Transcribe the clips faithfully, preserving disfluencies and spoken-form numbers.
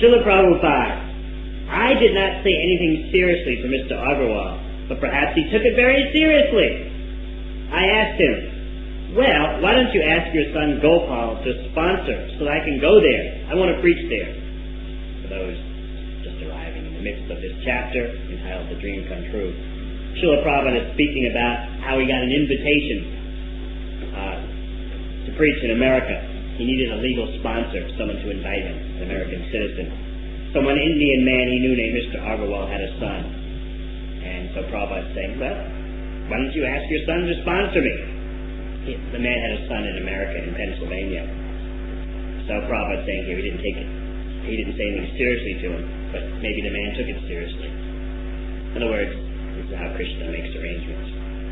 Srila Prabhupada, I did not say anything seriously to Mister Agarwal, but perhaps he took it very seriously. I asked him, well, why don't you ask your son Gopal to sponsor so that I can go there? I want to preach there. For those just arriving in the midst of this chapter, entitled The Dream Come True, Srila Prabhupada is speaking about how he got an invitation uh, to preach in America. He needed a legal sponsor, someone to invite him, an American citizen. So one Indian man he knew named Mister Agarwal had a son. And so Prabhupada is saying, well, why don't you ask your son to sponsor me? He, the man had a son in America, in Pennsylvania. So Prabhupada is saying here, he didn't take it. He didn't say anything seriously to him, but maybe the man took it seriously. In other words, this is how Krishna makes arrangements.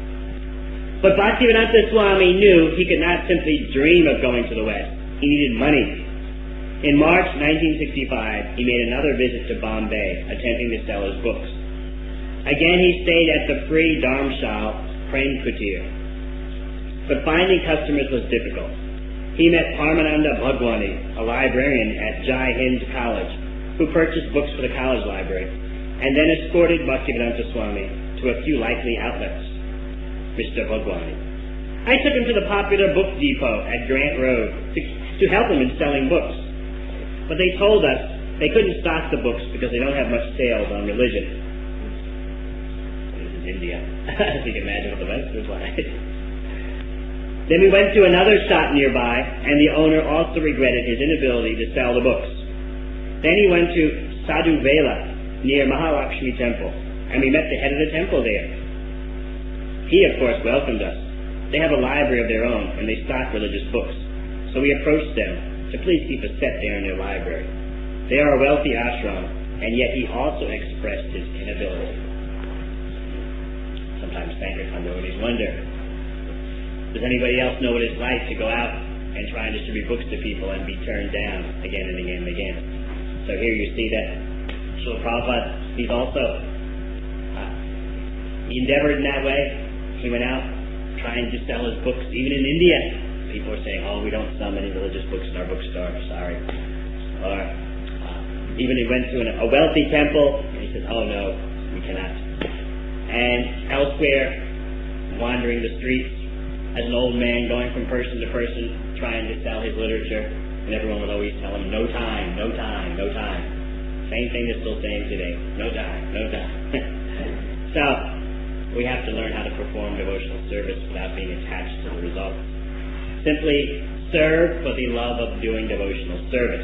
But Bhaktivedanta Swami knew he could not simply dream of going to the West. He needed money. In March nineteen sixty-five, he made another visit to Bombay, attempting to sell his books. Again, he stayed at the free Dharmshal Prem Kutir. But finding customers was difficult. He met Parmananda Bhagwani, a librarian at Jai Hind College, who purchased books for the college library, and then escorted Bhaktivedanta Swami to a few likely outlets. Mister Bhagwani. I took him to the popular book depot at Grant Road to, to help him in selling books. But they told us they couldn't stock the books because they don't have much sales on religion. This is India. As you can imagine what the West was like. Then we went to another shop nearby, and the owner also regretted his inability to sell the books. Then he went to Sadhu Vela, near Mahalakshmi Temple, and we met the head of the temple there. He, of course, welcomed us. They have a library of their own, and they stock religious books. So we approached them to please keep a set there in their library. They are a wealthy ashram, and yet he also expressed his inability. Sometimes Sankirtan devotees wonder, does anybody else know what it's like to go out and try and distribute books to people and be turned down again and again and again? So here you see that Srila Prabhupada, he's also, uh, he endeavored in that way. He went out trying to sell his books, even in India. People are saying, oh, we don't sell many religious books in our bookstore, sorry. Or uh, even he went to an, a wealthy temple, and he says, oh no, we cannot. And elsewhere, wandering the streets, as an old man going from person to person, trying to sell his literature, and everyone would always tell him, no time, no time, no time. Same thing they're still saying today, no time, no time. So, we have to learn how to perform devotional service without being attached to the result. Simply serve for the love of doing devotional service.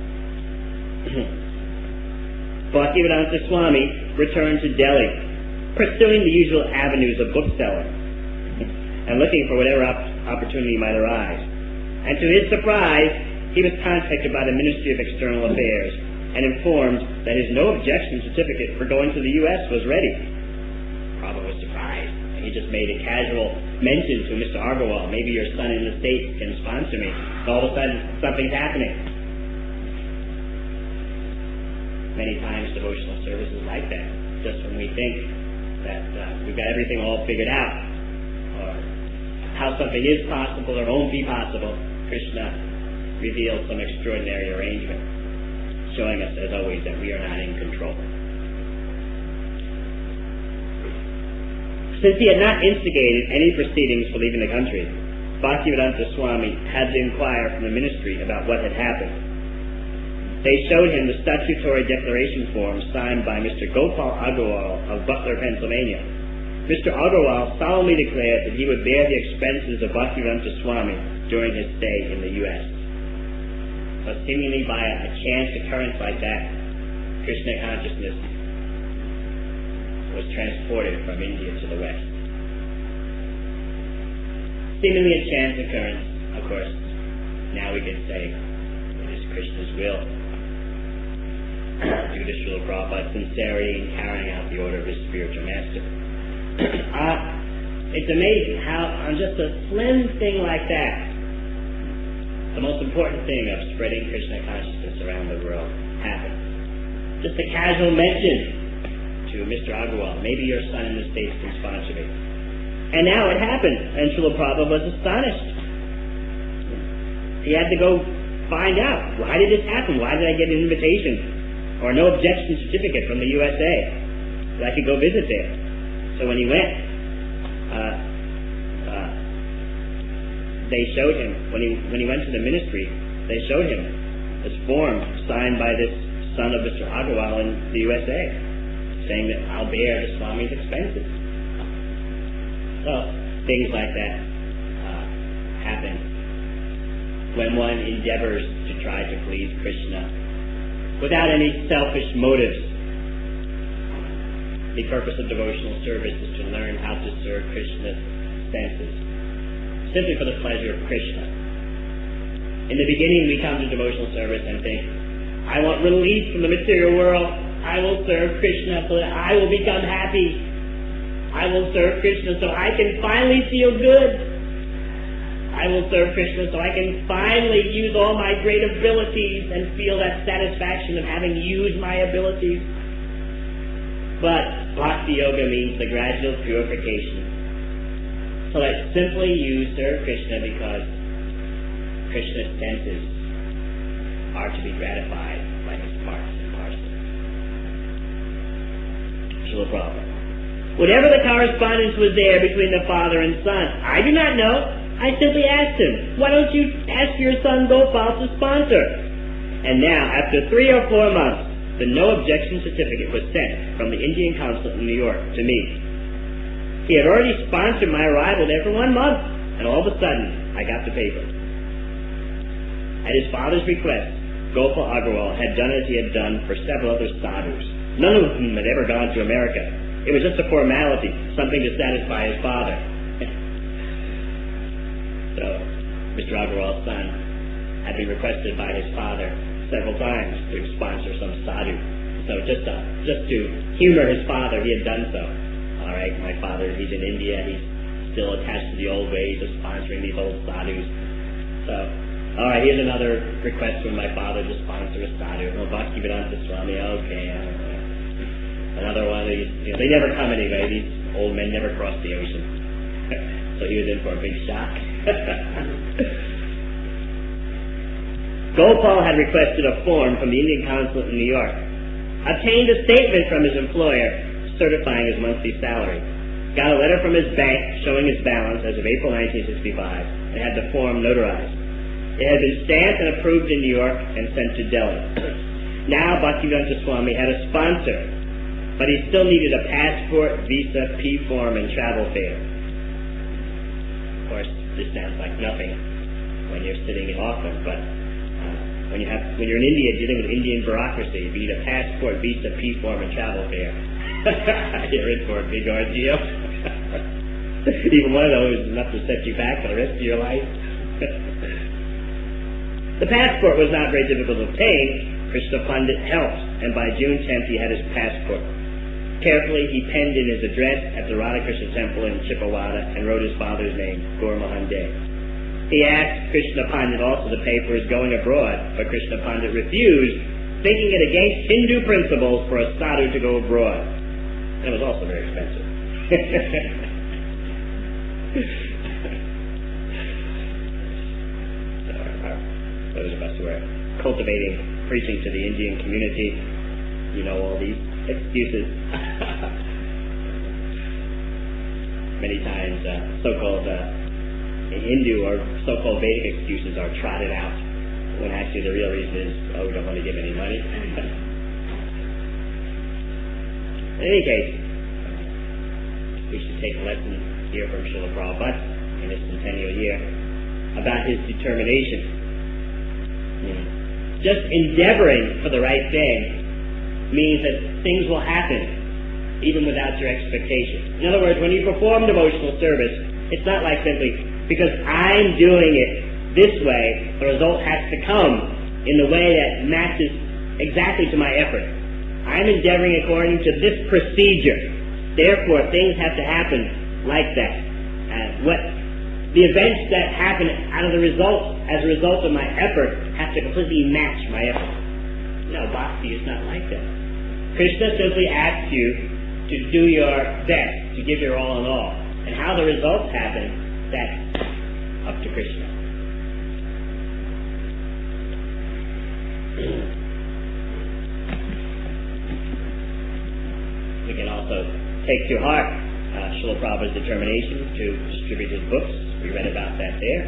Bhaktivedanta Swami returned to Delhi, pursuing the usual avenues of bookselling and looking for whatever op- opportunity might arise. And to his surprise, he was contacted by the Ministry of External Affairs and informed that his no objection certificate for going to the U S was ready. Prabhupada was surprised, and he just made a casual mention to Mister Agarwal, maybe your son in the States can sponsor me. And all of a sudden, something's happening. Many times devotional service is like that. Just when we think that uh, we've got everything all figured out, or how something is possible or won't be possible, Krishna reveals some extraordinary arrangement, showing us, as always, that we are not in control. Since he had not instigated any proceedings for leaving the country, Bhaktivedanta Swami had to inquire from the ministry about what had happened. They showed him the statutory declaration form signed by Mister Gopal Agarwal of Butler, Pennsylvania. Mister Agarwal solemnly declared that he would bear the expenses of Bhaktivedanta Swami during his stay in the U S But seemingly by a, a chance occurrence like that, Krishna consciousness was transported from India to the West. Seemingly a chance occurrence, of course. Now we can say it is Krishna's will, due to Srila Prabhupada's sincerity in carrying out the order of his spiritual master. uh, it's amazing how on just a slim thing like that, the most important thing of spreading Krishna consciousness around the world happened. Just a casual mention to Mister Agarwal, maybe your son in the States can sponsor me. And now it happened, and Srila Prabhupada was astonished. He had to go find out, why did this happen? Why did I get an invitation or no objection certificate from the U S A that I could go visit there. So when he went, uh, uh, they showed him, when he when he went to the ministry, they showed him this form signed by this son of Mister Agarwal in the U S A, saying that I'll bear the Swami's expenses. So things like that uh, happen when one endeavors to try to please Krishna without any selfish motives. The purpose of devotional service is to learn how to serve Krishna's senses, simply for the pleasure of Krishna. In the beginning, we come to devotional service and think, I want release from the material world. I will serve Krishna so that I will become happy. I will serve Krishna so I can finally feel good. I will serve Krishna so I can finally use all my great abilities and feel that satisfaction of having used my abilities. But Bhakti Yoga means the gradual purification. So that simply you serve Krishna because Krishna's senses are to be gratified by his parts and parcels. Srila Prabhupada. Whatever the correspondence was there between the father and son, I do not know. I simply asked him, why don't you ask your son Gopal to sponsor? And now, after three or four months, the no objection certificate was sent from the Indian consulate in New York to me. He had already sponsored my arrival there for one month, and all of a sudden, I got the paper. At his father's request, Gopal Agarwal had done as he had done for several other sadhus. None of whom had ever gone to America. It was just a formality, something to satisfy his father. So, Mister Agarwal's son had been requested by his father several times to sponsor some sadhu. So just to, just to humor his father, he had done so. All right, my father, he's in India. He's still attached to the old ways of sponsoring these old sadhus. So, all right, here's another request from my father to sponsor a sadhu. Oh, Bhaktivedanta Swami, okay. Another one of these, you know, they never come anyway. These old men never cross the ocean. So he was in for a big shock. Gopal had requested a form from the Indian consulate in New York, obtained a statement from his employer certifying his monthly salary, got a letter from his bank showing his balance as of April nineteen sixty-five, and had the form notarized. It had been stamped and approved in New York and sent to Delhi. Now Bhaktivedanta Swami had a sponsor, but he still needed a passport, visa, P-form, and travel fare. Of course, this sounds like nothing when you're sitting in Auckland, but uh, when you have when you're in India dealing with Indian bureaucracy, you need a passport, visa, P-form, and travel fare. You're in for a big ordeal. Even one of those is enough to set you back for the rest of your life. The passport was not very difficult to obtain. Krishna Pandit helped, and by June tenth he had his passport. Carefully, he penned in his address at the Radha Krishna temple in Chipawada and wrote his father's name, Gaur Mohan De. He asked Krishna Pandit also to pay for his going abroad, but Krishna Pandit refused, thinking it against Hindu principles for a sadhu to go abroad. And it was also very expensive. So, uh, those of us who are cultivating, preaching to the Indian community, you know all these excuses. Many times uh, so-called uh, Hindu or so-called Vedic excuses are trotted out when actually the real reason is, oh, we don't want to give any money. In any case, we should take a lesson here from Srila Prabhupada in his centennial year about his determination. Hmm. Just endeavoring for the right thing means that things will happen even without your expectation. In other words, when you perform devotional service, it's not like simply, because I'm doing it this way, the result has to come in the way that matches exactly to my effort. I'm endeavoring according to this procedure. Therefore, things have to happen like that. Uh, what the events that happen out of the result, as a result of my effort, have to completely match my effort. No, bhakti is not like that. Krishna simply asks you to do your best, to give your all in all. And how the results happen, that's up to Krishna. we can also take to heart uh, Srila Prabhupada's determination to distribute his books. We read about that there.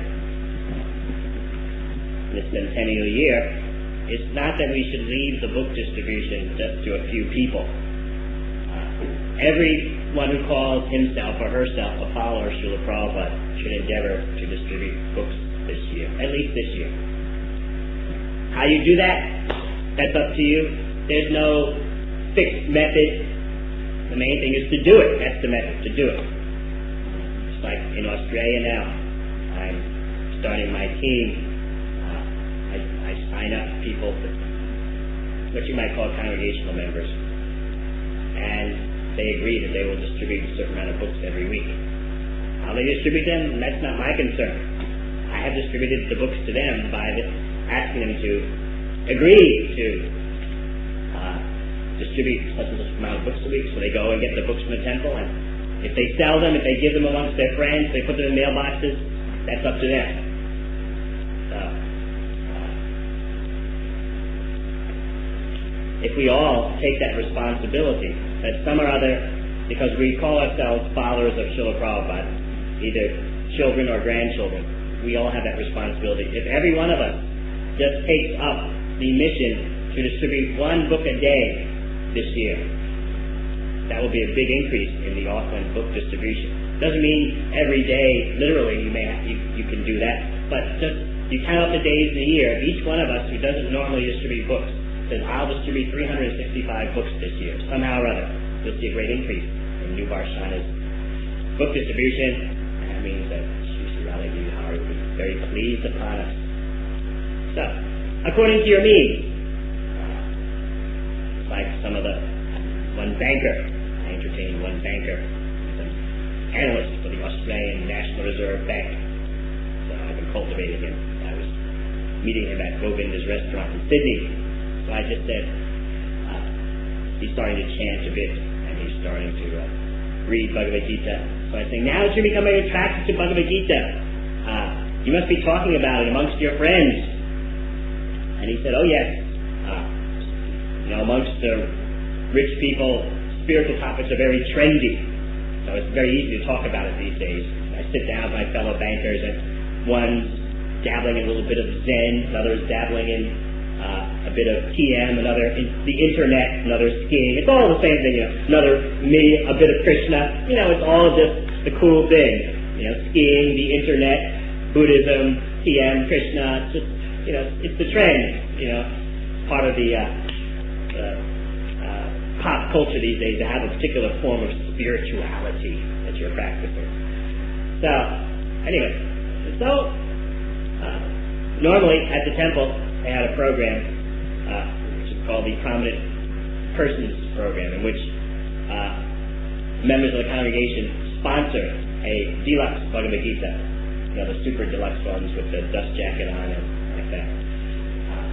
This centennial year, it's not that we should leave the book distribution just to a few people. Uh, everyone who calls himself or herself a follower of Srila Prabhupada should endeavor to distribute books this year, at least this year. How you do that, that's up to you. There's no fixed method. The main thing is to do it. That's the method, to do it. It's like in Australia now. I'm starting my team. I, I sign up people, what you might call congregational members, and they agree that they will distribute a certain amount of books every week. How they distribute them, that's not my concern. I have distributed the books to them by the, asking them to agree to uh, distribute such and such amount of books a week, so they go and get the books from the temple, and if they sell them, if they give them amongst their friends, they put them in mailboxes, that's up to them. So, if we all take that responsibility, that some or other, because we call ourselves followers of Srila Prabhupada, either children or grandchildren, we all have that responsibility. If every one of us just takes up the mission to distribute one book a day this year, that will be a big increase in the Auckland book distribution. Doesn't mean every day, literally, you may have, you, you can do that, but just you count up the days in the year. If each one of us who doesn't normally distribute books says, I'll distribute three hundred sixty-five books this year, somehow or other, you'll see a great increase in New Varshana's book distribution. And that means that Sri Sri Radha Hari will be very pleased upon us. So, according to your means, uh, like some of the, one banker, I entertained one banker, an analyst for the Australian National Reserve Bank. So I've been cultivating him. I was meeting him at Govinda's restaurant in Sydney. So I just said, uh, he's starting to chant a bit, and he's starting to uh, read Bhagavad Gita. So I say, now that you're becoming attracted to Bhagavad Gita, uh, you must be talking about it amongst your friends. And he said, oh yes, uh, you know, amongst the rich people, spiritual topics are very trendy. So it's very easy to talk about it these days. I sit down with my fellow bankers, and one's dabbling in a little bit of Zen, another's dabbling in Uh, a bit of T M, another in the internet, another skiing. It's all the same thing, you know. Another me, a bit of Krishna. You know, it's all just the cool thing. You know, skiing, the internet, Buddhism, T M, Krishna. It's just, you know, it's the trend. You know, part of the uh, uh, uh, pop culture these days to have a particular form of spirituality that you're practicing. So, anyway, so uh, normally at the temple, they had a program uh, which is called the Prominent Persons Program, in which uh, members of the congregation sponsor a deluxe Bhagavad Gita, you know, the super deluxe ones with the dust jacket on and like that. Uh,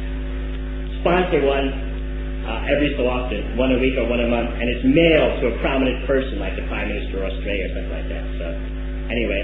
sponsor one uh, every so often, one a week or one a month, and it's mailed to a prominent person like the Prime Minister of Australia or something like that. So, anyway,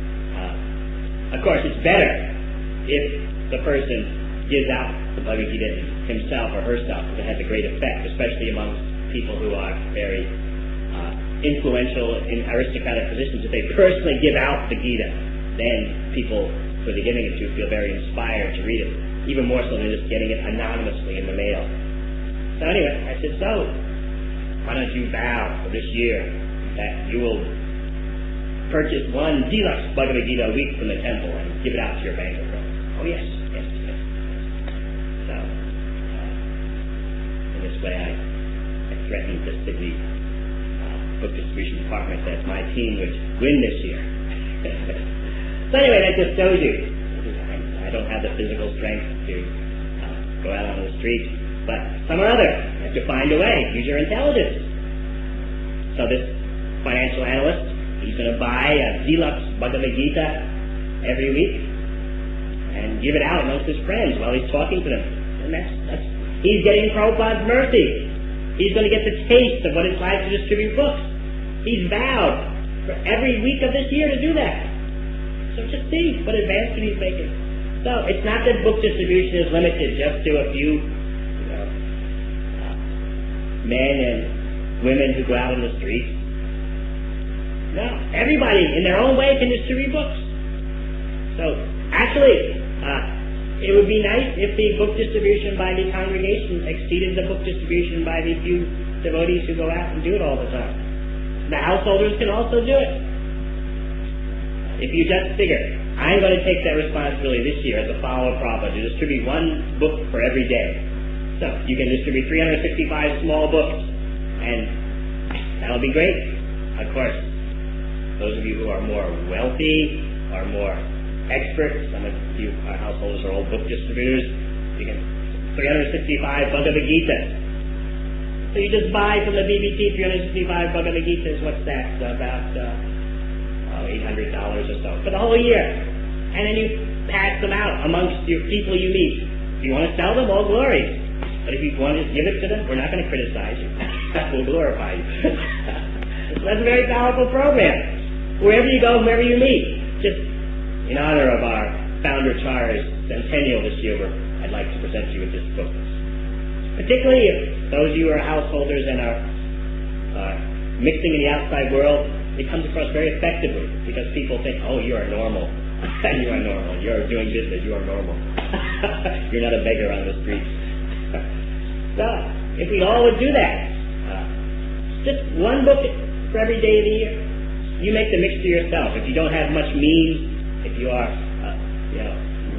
uh, of course, it's better if the person gives out the Bhagavad Gita himself or herself, because it has a great effect, especially amongst people who are very uh, influential in aristocratic positions. If they personally give out the Gita, then people who they're giving it to feel very inspired to read it, even more so than just getting it anonymously in the mail. So anyway, I said, so, why don't you vow for this year that you will purchase one deluxe Bhagavad Gita a week from the temple and give it out to your bank account? Oh yes, yes, yes. So, uh, in this way I, I threatened the Sydney uh, book distribution department that my team would win this year. So anyway, that just shows you, I, I don't have the physical strength to uh, go out on the street, but some or other, you have to find a way, use your intelligence. So this financial analyst, he's going to buy a deluxe Bhagavad Gita every week and give it out amongst his friends while he's talking to them. And that's, that's he's getting Prabhupada's mercy. He's going to get the taste of what it's like to distribute books. He's vowed for every week of this year to do that. So just see what advancement he's making. So it's not that book distribution is limited just to a few, you know, uh, men and women who go out on the streets. No, everybody in their own way can distribute books. So, actually, uh, it would be nice if the book distribution by the congregation exceeded the book distribution by the few devotees who go out and do it all the time. The householders can also do it. If you just figure, I'm going to take that responsibility this year as a follower of Prabhupada to distribute one book for every day. So, you can distribute three hundred sixty-five small books, and that'll be great. Of course, those of you who are more wealthy, are more experts, some of you, our householders are old book distributors, you can, three hundred sixty-five Bhagavad Gitas. So you just buy from the B B T three hundred sixty-five Bhagavad Gitas, what's that, about uh, oh, eight hundred dollars or so, for the whole year. And then you pass them out amongst your people you meet. If you want to sell them, all glory. But if you want to give it to them, we're not going to criticize you. We'll glorify you. That's a very powerful program. Wherever you go, wherever you meet, just in honor of our founder Char's centennial this year, I'd like to present you with this book. Particularly if those of you who are householders and are uh, mixing in the outside world, it comes across very effectively because people think, oh, you are normal. You are normal. You're doing business. You are normal. You're not a beggar on the streets. So, if we all would do that, uh, just one book for every day of the year, you make the mixture yourself. If you don't have much means, if you are, uh, you know,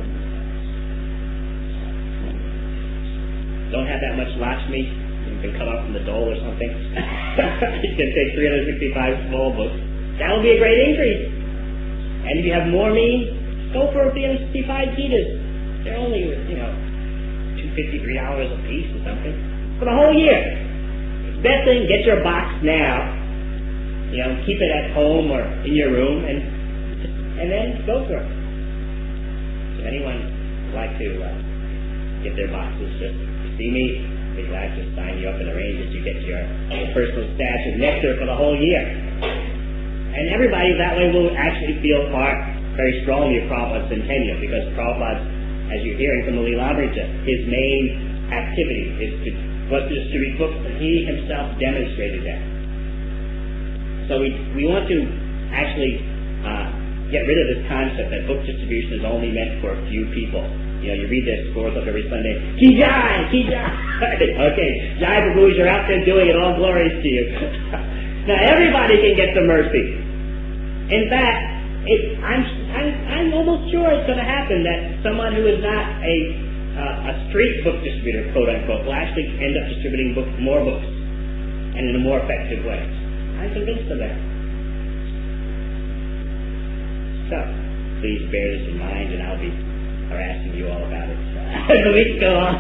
don't have that much Lakshmi, you can cut off from the dole or something. You can take three hundred sixty-five small books. That will be a great increase. And if you have more means, go for three hundred sixty-five Gitas. They're only, you know, two hundred fifty-three dollars a piece or something for the whole year. Best thing, get your box now. You know, keep it at home or in your room, and and then go for it. If anyone would like to uh, get their boxes, just see me. I'd be glad to sign you up and arrange that you get your personal stash of nectar for the whole year. And everybody that way will actually feel part very strongly of Prabhupada's centennial, because Prabhupada, as you're hearing from the Leelamrita, his main activity is to, was to distribute books, and he himself demonstrated that. So we we want to actually uh, get rid of this concept that book distribution is only meant for a few people. You know, you read their scores up every Sunday. Ki Jai! Ki Jai! Okay, Jai Prabhuji, you're out there doing it. All glories to you. Now everybody can get the mercy. In fact, it, I'm, I'm I'm almost sure it's going to happen that someone who is not a uh, a street book distributor, quote unquote, will actually end up distributing book, more books, and in a more effective way. I'm convinced of that. So, please bear this in mind, and I'll be harassing you all about it as the weeks go on.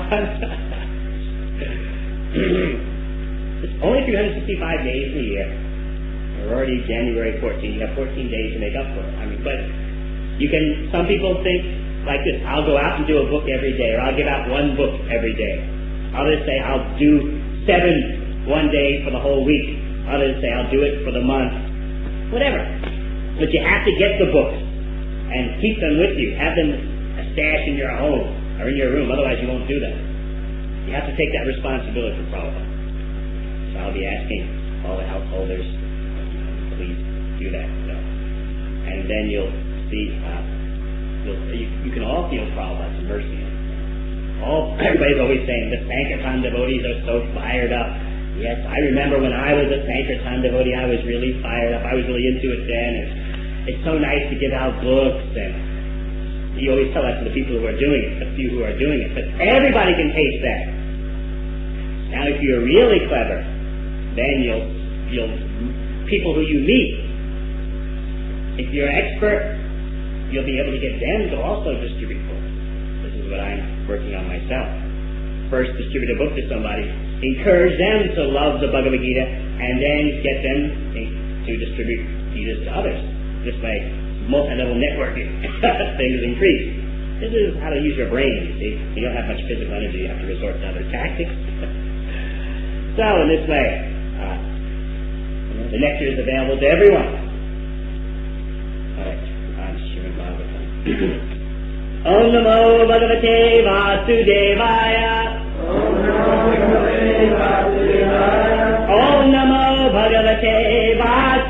It's only three hundred sixty-five days in a year. We're already January fourteenth. You have fourteen days to make up for it. I mean, but you can. Some people think like this: I'll go out and do a book every day, or I'll give out one book every day. Others say I'll do seven one day for the whole week. Others say I'll do it for the month. Whatever. But you have to get the books and keep them with you. Have them a stash in your home or in your room. Otherwise, you won't do that. You have to take that responsibility for Prabhupada. So I'll be asking all the householders, please do that. So, and then you'll see, uh, you'll, you, you can all feel Prabhupada's mercy. All, everybody's always saying the Sankirtan devotees are so fired up. Yes, I remember when I was a Sankirtan devotee, I was really fired up. I was really into it then. And it's so nice to give out books, and you always tell that to the people who are doing it, the few who are doing it. But everybody can taste that. Now, if you're really clever, then you'll, you'll, people who you meet, if you're an expert, you'll be able to get them to also distribute books. This is what I'm working on myself. First, distribute a book to somebody, encourage them to love the Bhagavad Gita, and then get them to distribute Gitas to others. This way, multi-level networking things increase. This is how to use your brain, you see. You don't have much physical energy, you have to resort to other tactics. So, in this way, uh, the nectar is available to everyone. All right, I'm Srimad Bhagavatam. Om Namo Bhagavate Vasudevaya. Om Namo Bhagavate Vasudevaya. Om Namo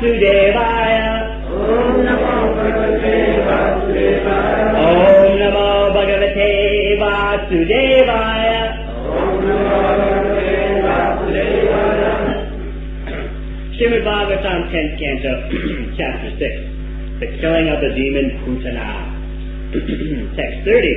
Vasudevaya. Om Namo Bhagavate Vasudevaya. Om Namo Bhagavate Vasudevaya. Om Namo Bhagavate Vasudevaya. Srimad Bhagavatam, tenth canto, chapter six, the killing of the demon Putana. Text thirty.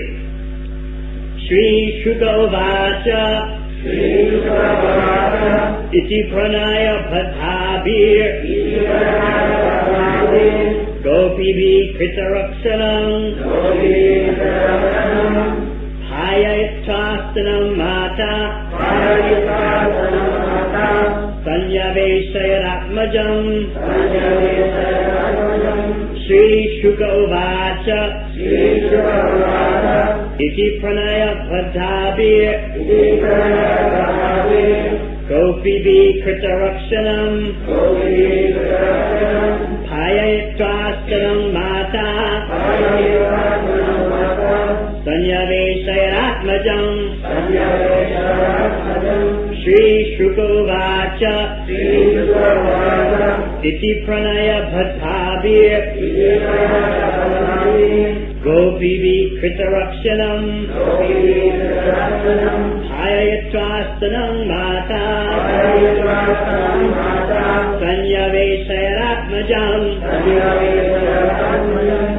Shri Shuka Uvacha. Shri Shuka Uvacha. Iti Pranaya Bhadhabir. Iti Pranaya Bhadhabir. Gopibi Kritaraksanam. Gopibi Kritaraksanam. Hayayatrastanam Mata. Hayayatrastanam Mata. Sanyavesayaratmajam. Sanyavesayaratmajam. Shri Shuka Uvacha. Shri Shuka Uvacha. Iti Pranaya Bhadhabir. Iti Pranaya Bhadhabir. Gopibi Kritaraksanam. Gopibi Kritaraksanam. Hayayatrastanam Mata. Hayayatrastanam Mata. Sanyavesayaratmajam. Sanyavesayaratmajam. Shri Shuka Uvacha. Shri Shuka Uvacha. Iti Pranaya Bhadhabir. Iti Pranaya Bhadhabir. Gopibi Kritaraksanam. Gopibi Kritaraksanam. Hayayatrastanam Mata. Hayayatrastanam Mata. Sanyavesayaratmajam. Sanyavesayaratmajam.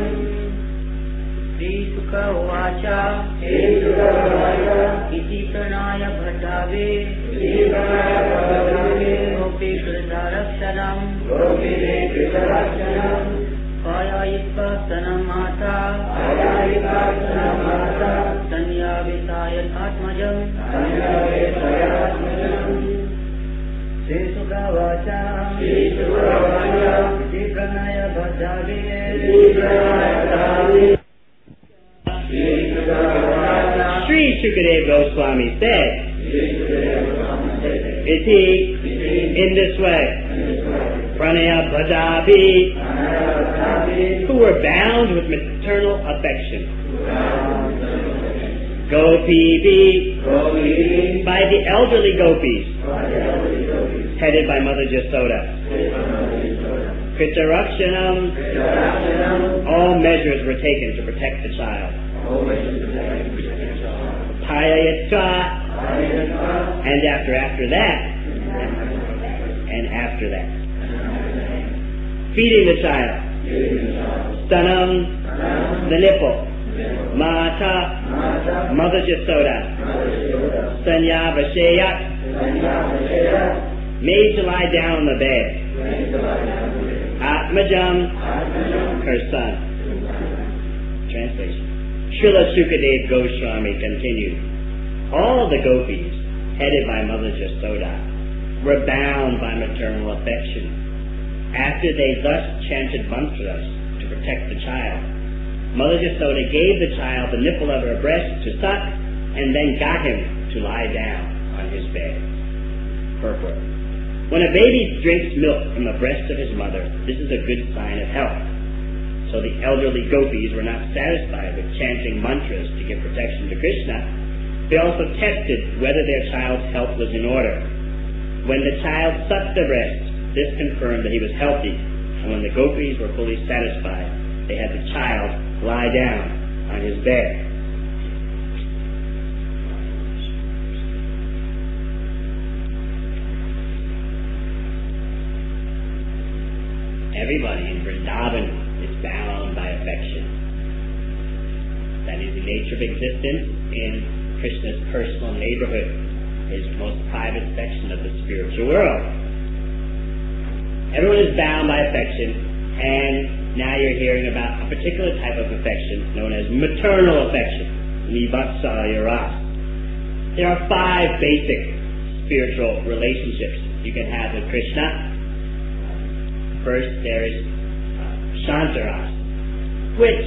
Shri Shuka Uvacha. Shri Shuka Uvacha. Iti Pranaya Bhadhabir. Iti Pranaya Bhadhabir. Gopi Kritaraksanam. Gopibi Kritaraksanam. Hayayatrastanam Mata. Hayayatrastanam Mata. Sanyavesayaratmajam. Sanyavesayaratmajam. Shri Shuka Uvacha. Shri Shuka Uvacha. Iti Pranaya Bhadhabir. Iti Pranaya Bhadhabir. Shri Shuka Uvacha. Sri Shukadev Goswami said, Iti, in this way, Pranaya Bhadabi, who were bound with maternal affection, Gopibi, by the elderly gopis, headed by Mother Jasoda, Kritaraksanam, all measures were taken to protect the child. Payayatra, and after after that, and after that, feeding the child, stanam, the nipple, mata, Mother Jasoda, sanyavashayat, made to lie down on the bed, atmajam, her son. Translation. Srila Shukadev Goswami continued, all the gopis, headed by Mother Jasoda, were bound by maternal affection. After they thus chanted mantras to protect the child, Mother Jasoda gave the child the nipple of her breast to suck, and then got him to lie down on his bed. Purport. When a baby drinks milk from the breast of his mother, this is a good sign of health. So the elderly gopis were not satisfied with chanting mantras to give protection to Krishna. They also tested whether their child's health was in order. When the child sucked the breast, this confirmed that he was healthy, and when the gopis were fully satisfied, they had the child lie down on his bed. Everybody in Vrindavan is bound by affection. That is the nature of existence in Krishna's personal neighborhood, his most private section of the spiritual world. Everyone is bound by affection, and now you're hearing about a particular type of affection known as maternal affection, Nivatsalya Ras. There are five basic spiritual relationships you can have with Krishna. First, there is uh, Shantaras, which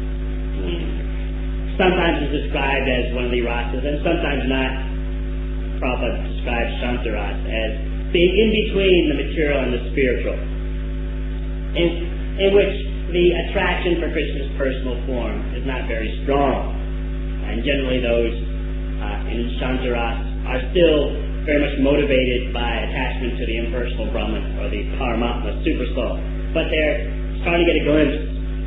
sometimes is described as one of the rasas, and sometimes not. Prabhupada describes Shantaras as being in between the material and the spiritual, in, in which the attraction for Krishna's personal form is not very strong. And generally those uh, in Shantaras are still very much motivated by attachment to the impersonal Brahman or the Paramatma, super soul. But they're starting to get a glimpse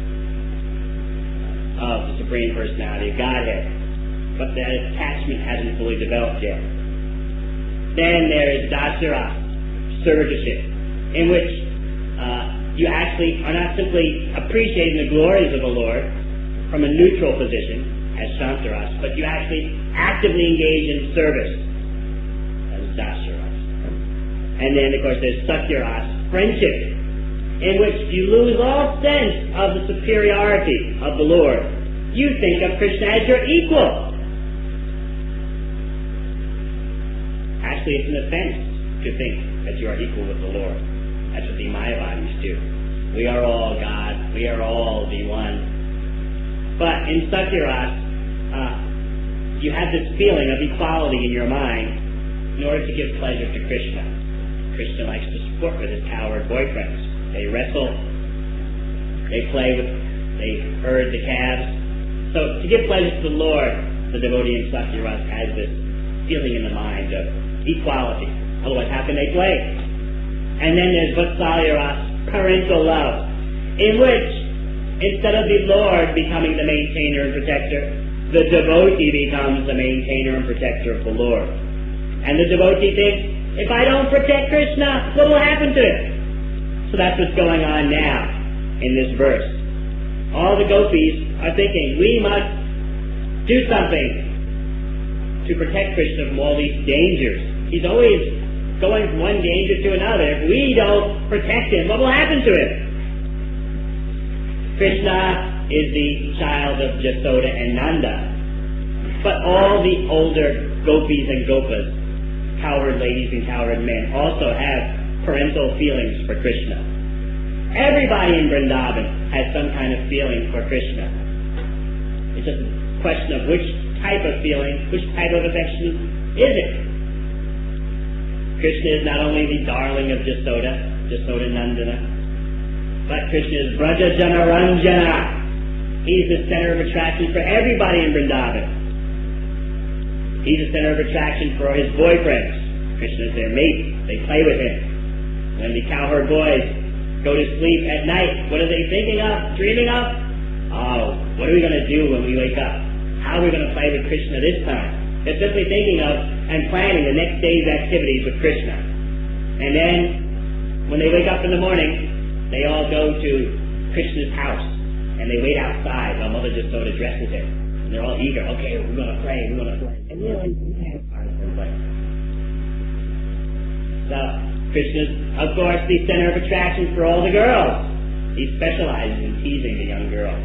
of the Supreme Personality of Godhead. But that attachment hasn't fully developed yet. Then there is Dasara, servitorship, in which uh, you actually are not simply appreciating the glories of the Lord from a neutral position, as Shantaras, but you actually actively engage in service, as Dasaras. And then, of course, there's Satyaras, friendship, in which you lose all sense of the superiority of the Lord. You think of Krishna as your equal. Actually, it's an offense to think that you are equal with the Lord. That's what the Mayavadis do. We are all God. We are all the one. But in Satyaras, uh, you have this feeling of equality in your mind in order to give pleasure to Krishna. Krishna likes to sport with his cowherd boyfriends. They wrestle. They play with, they herd the calves. So to give pleasure to the Lord, the devotee in Satyaras has this feeling in the mind of equality. Otherwise, how can they play? And then there's Vatsalyaras, parental love, in which, instead of the Lord becoming the maintainer and protector, the devotee becomes the maintainer and protector of the Lord. And the devotee thinks, if I don't protect Krishna, what will happen to him? So that's what's going on now in this verse. All the gopis are thinking, we must do something to protect Krishna from all these dangers. He's always going from one danger to another. If we don't protect him, what will happen to him? Krishna is the child of Jasoda and Nanda. But all the older gopis and gopas, cowherd ladies and cowherd men, also have parental feelings for Krishna. Everybody in Vrindavan has some kind of feeling for Krishna. It's just a question of which type of feeling, which type of affection is it? Krishna is not only the darling of Jasoda, Jasoda Nandana, but Krishna is Braja Janaranjana. He's the center of attraction for everybody in Vrindavan. He's the center of attraction for his boyfriends. Krishna is their mate. They play with him. When the cowherd boys go to sleep at night, what are they thinking of, dreaming of? Oh, what are we going to do when we wake up? How are we going to play with Krishna this time? They're simply thinking of and planning the next day's activities with Krishna. And then, when they wake up in the morning, they all go to Krishna's house, and they wait outside while Mother Jasoda dresses him. And they're all eager. Okay, we're going to play, we're going to play. And really, yeah, it's hard to play. So, Krishna's, of course, the center of attraction for all the girls. He specializes in teasing the young girls.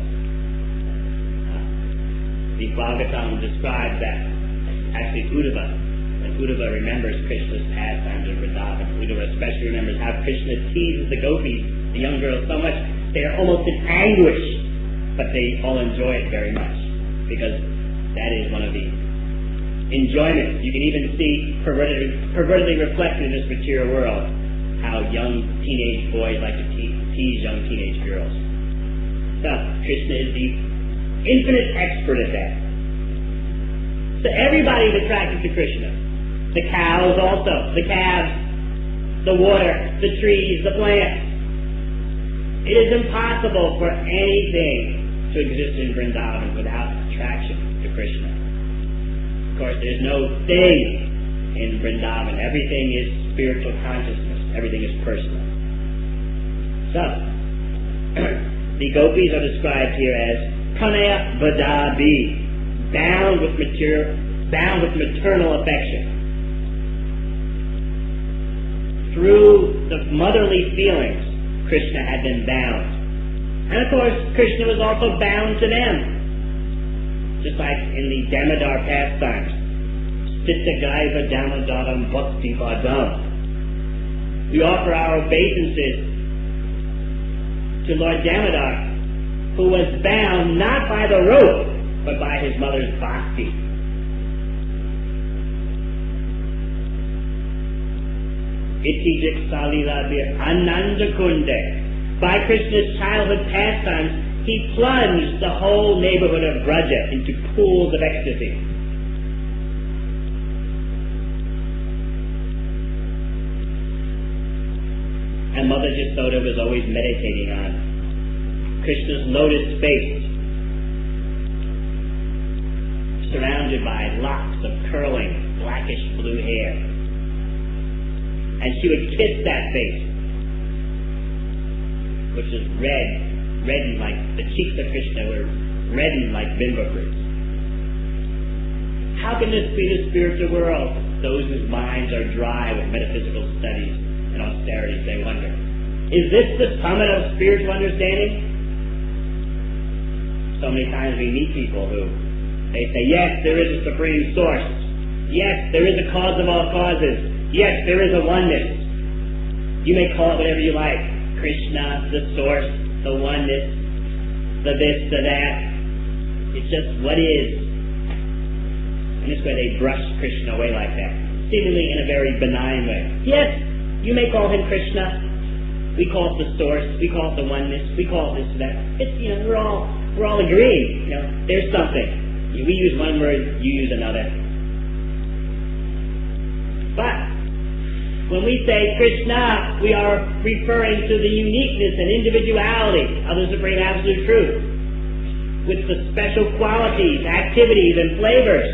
The Bhagavatam describes that. Actually, Uddhava. When Uddhava remembers Krishna's pastimes in Vrindavan, Uddhava especially remembers how Krishna teases the gopis, the young girls, so much they are almost in anguish, but they all enjoy it very much, because that is one of the enjoyments. You can even see pervertedly, pervertedly reflected in this material world how young teenage boys like to te- tease young teenage girls. So, Krishna is the infinite expert at that. So everybody is attracted to Krishna. The cows also, the calves, the water, the trees, the plants. It is impossible for anything to exist in Vrindavan without attraction to Krishna. Of course, there's no thing in Vrindavan. Everything is spiritual consciousness. Everything is personal. So, the gopis are described here as Pranaya Vadabi, bound with material, bound with maternal affection. Through the motherly feelings, Krishna had been bound. And of course, Krishna was also bound to them. Just like in the Damodar pastimes. Stita Gaiva Damodaram Bhakti Padam. We offer our obeisances to Lord Damodar, who was bound not by the rope, but by his mother's bhakti. Itijik Salilabir Ananda Kunde. By Krishna's childhood pastimes, he plunged the whole neighborhood of Braja into pools of ecstasy. And Mother Jasoda was always meditating on Krishna's lotus face, surrounded by locks of curling, blackish blue hair. And she would kiss that face, which was red, reddened like, the cheeks of Krishna were reddened like bimba fruits. How can this be the spiritual world? Those whose minds are dry with metaphysical studies and austerities, they wonder, is this the summit of spiritual understanding? So many times we meet people who, they say, yes, there is a supreme source. Yes, there is a cause of all causes. Yes, there is a oneness. You may call it whatever you like. Krishna, the source, the oneness, the this, the that. It's just what is. And this way they brush Krishna away like that, seemingly in a very benign way. Yes, you may call him Krishna. We call it the source. We call it the oneness. We call it this, that. It's, you know, we're all we're all agreeing. You know, there's something. We use one word, you use another. But when we say Krishna, we are referring to the uniqueness and individuality of the Supreme Absolute Truth, with the special qualities, activities, and flavors.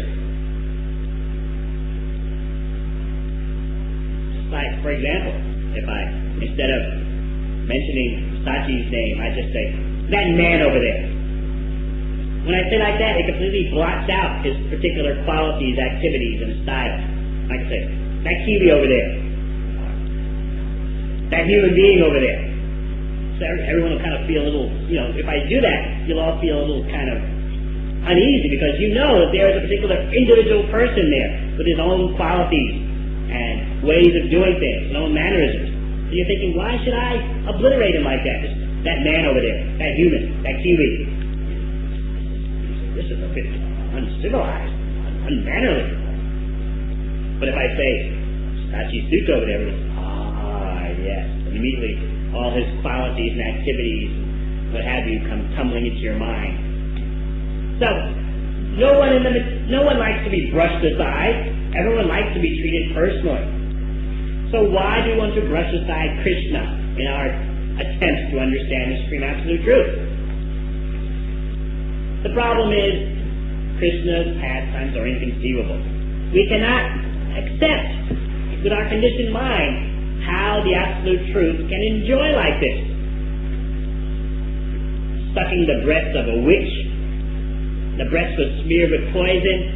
Like, for example, if I, instead of mentioning Sachi's name, I just say, that man over there. When I say like that, it completely blots out his particular qualities, activities, and styles. Like I say, that kiwi over there. That human being over there. So everyone will kind of feel a little, you know, if I do that, you'll all feel a little kind of uneasy because you know that there is a particular individual person there with his own qualities and ways of doing things, and own mannerisms. So you're thinking, why should I obliterate him like that? Just that man over there, that human, that kiwi. This is a bit uncivilized, unmannerly. But if I say, Sachi Sutta over there, ah, yes, and immediately all his qualities and activities, what have you, come tumbling into your mind. So, no one in the, no one likes to be brushed aside. Everyone likes to be treated personally. So why do we want to brush aside Krishna in our attempts to understand the Supreme Absolute Truth? The problem is, Krishna's pastimes are inconceivable. We cannot accept, with our conditioned mind, how the Absolute Truth can enjoy like this. Sucking the breasts of a witch, the breast was smeared with poison,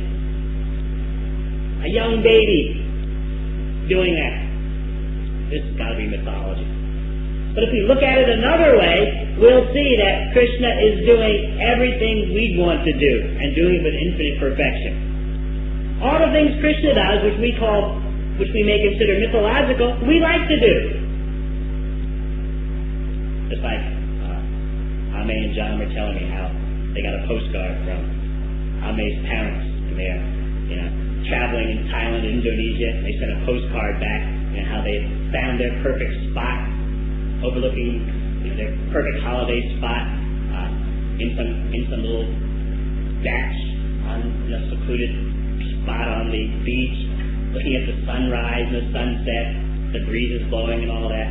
a young baby doing that. This has got to be mythology. But if we look at it another way, we'll see that Krishna is doing everything we'd want to do, and doing it with infinite perfection. All the things Krishna does, which we call, which we may consider mythological, we like to do. Just like uh, Ame and John were telling me how they got a postcard from Ame's parents, and they're, you know, traveling in Thailand and Indonesia. They sent a postcard back, and how they found their perfect spot, overlooking, you know, their perfect holiday spot uh, in some in some little batch on a secluded spot on the beach, looking at the sunrise and the sunset, the breezes blowing and all that.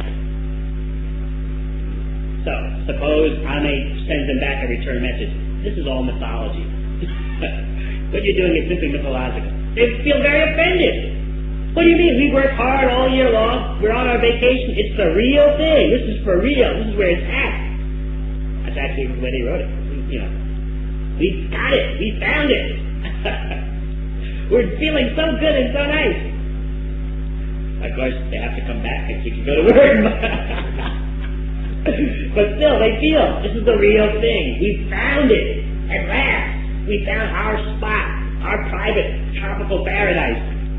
So suppose Ame sends them back a return message. This is all mythology. What you're doing is simply mythological. They feel very offended. What do you mean? We work hard all year long. We're on our vacation. It's the real thing. This is for real. This is where it's at. That's actually where they wrote it. You know, we got it. We found it. We're feeling so good and so nice. Of course, they have to come back and you can go to work. But still, they feel this is the real thing. We found it at last. We found our spot, our private tropical paradise.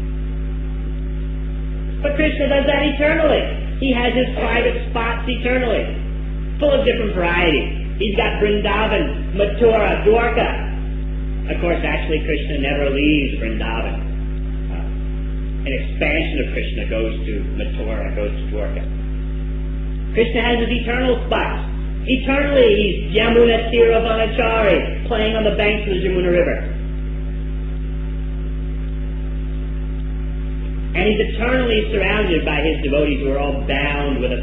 But Krishna does that eternally. He has his private spots eternally, full of different varieties. He's got Vrindavan, Mathura, Dwarka. Of course, actually, Krishna never leaves Vrindavan. Uh, an expansion of Krishna goes to Mathura, goes to Dwarka. Krishna has his eternal spots. Eternally, he's Yamuna Tiravanachari, playing on the banks of the Yamuna River. And he's eternally surrounded by his devotees who are all bound with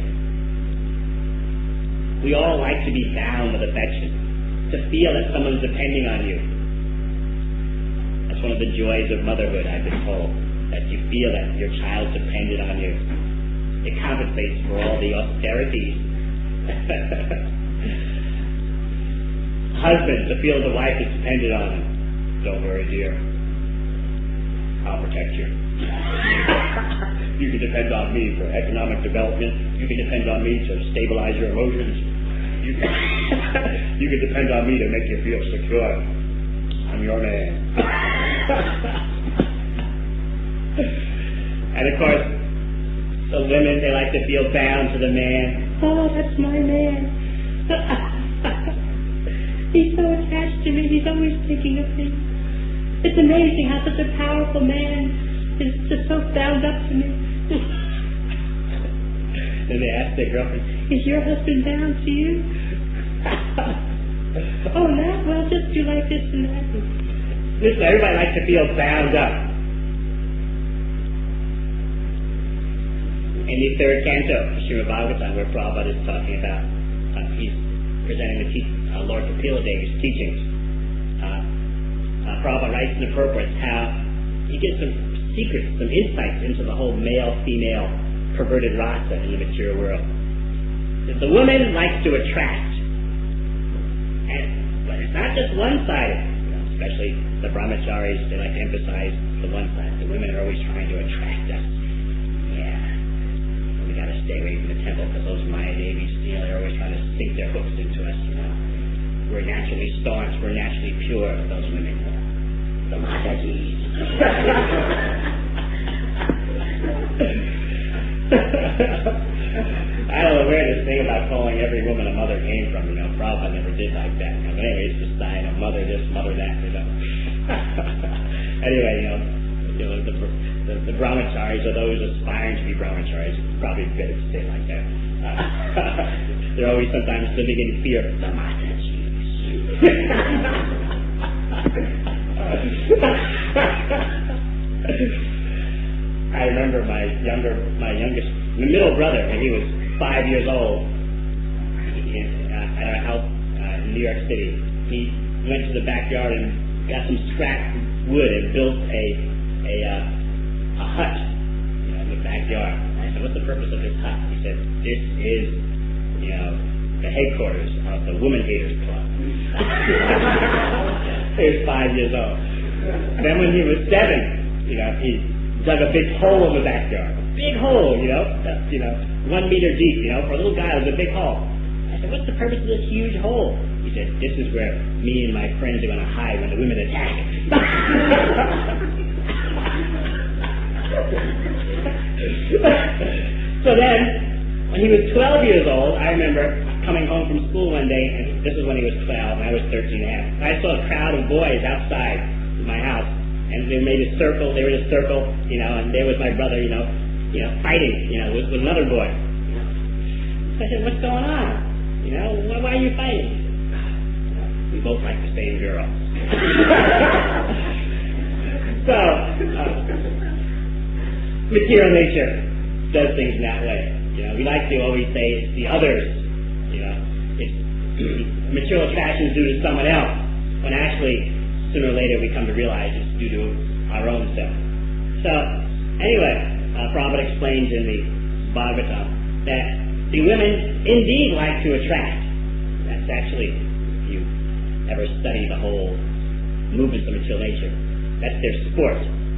affection. We all like to be bound with affection, to feel that someone's depending on you. That's one of the joys of motherhood, I've been told, that you feel that your child's dependent on you. It compensates for all the austerities. Husband, to feel the wife is dependent on him. Don't worry, dear. I'll protect you. You can depend on me for economic development. You can depend on me to stabilize your emotions. You can, you can depend on me to make you feel secure. I'm your man. And of course, the women, they like to feel bound to the man. Oh, that's my man. He's so attached to me. He's always thinking of me. It's amazing how such a powerful man is just so bound up to me. Then they ask their girlfriend, is your husband bound to you? Oh, no, well, just do like this and that. Listen, everybody likes to feel bound up. In the third canto of Srimad Bhagavatam, where Prabhupada is talking about, uh, he's presenting the te- uh, Lord Kapila Deva's teachings. Uh, uh, Prabhupada writes in the purport how he gives some secrets, some insights into the whole male-female perverted rasa in the material world. The woman likes to attract, and but it's not just one-sided. You know, especially the brahmacharis, they like to emphasize the one side. The women are always trying to attract us. Yeah, we got to stay away from the temple because those Maya Devis, you know, they're always trying to sink their hooks into us. You know, we're naturally staunch, we're naturally pure. Those women, the Matajis. I don't know where this thing about calling every woman a mother came from, you know. Prabhupada never did like that. You know. But anyway, it's just dying a mother this, mother that, you know. Anyway, you know, you know the, the, the brahmacharis or those aspiring to be brahmacharis, it's probably better to say it like that. Uh, they're always sometimes living in fear. The Matajis. I remember my younger, my youngest, my middle brother, when he was five years old, he, uh, at our house uh, in New York City. He went to the backyard and got some scrap wood and built a a, uh, a hut, you know, in the backyard. And I said, "What's the purpose of this hut?" He said, "This is, you know, the headquarters of the Woman Haters Club." He was five years old. And then when he was seven, you know, he dug a big hole in the backyard. A big hole, you know, that's, you know, one meter deep, you know, for a little guy, it was a big hole. I said, "What's the purpose of this huge hole?" He said, "This is where me and my friends are going to hide when the women attack." So then, when he was twelve years old, I remember coming home from school one day, and this was when he was twelve, and I was thirteen and a half. I saw a crowd of boys outside my house, and they made a circle, they were in a circle, you know, and there was my brother, you know, you know, fighting, you know, with, with another boy. So I said, "What's going on? You know, why, why are you fighting?" "We both like the same girl." So, uh, material nature does things in that way. You know, we like to always say it's the others. You know, it's material attraction is due to someone else, when actually, sooner or later we come to realize it's due to our own self. So, anyway, uh, Prabhupada explains in the Bhagavatam that the women indeed like to attract. That's actually, if you ever study the whole movements of material nature, that's their sport.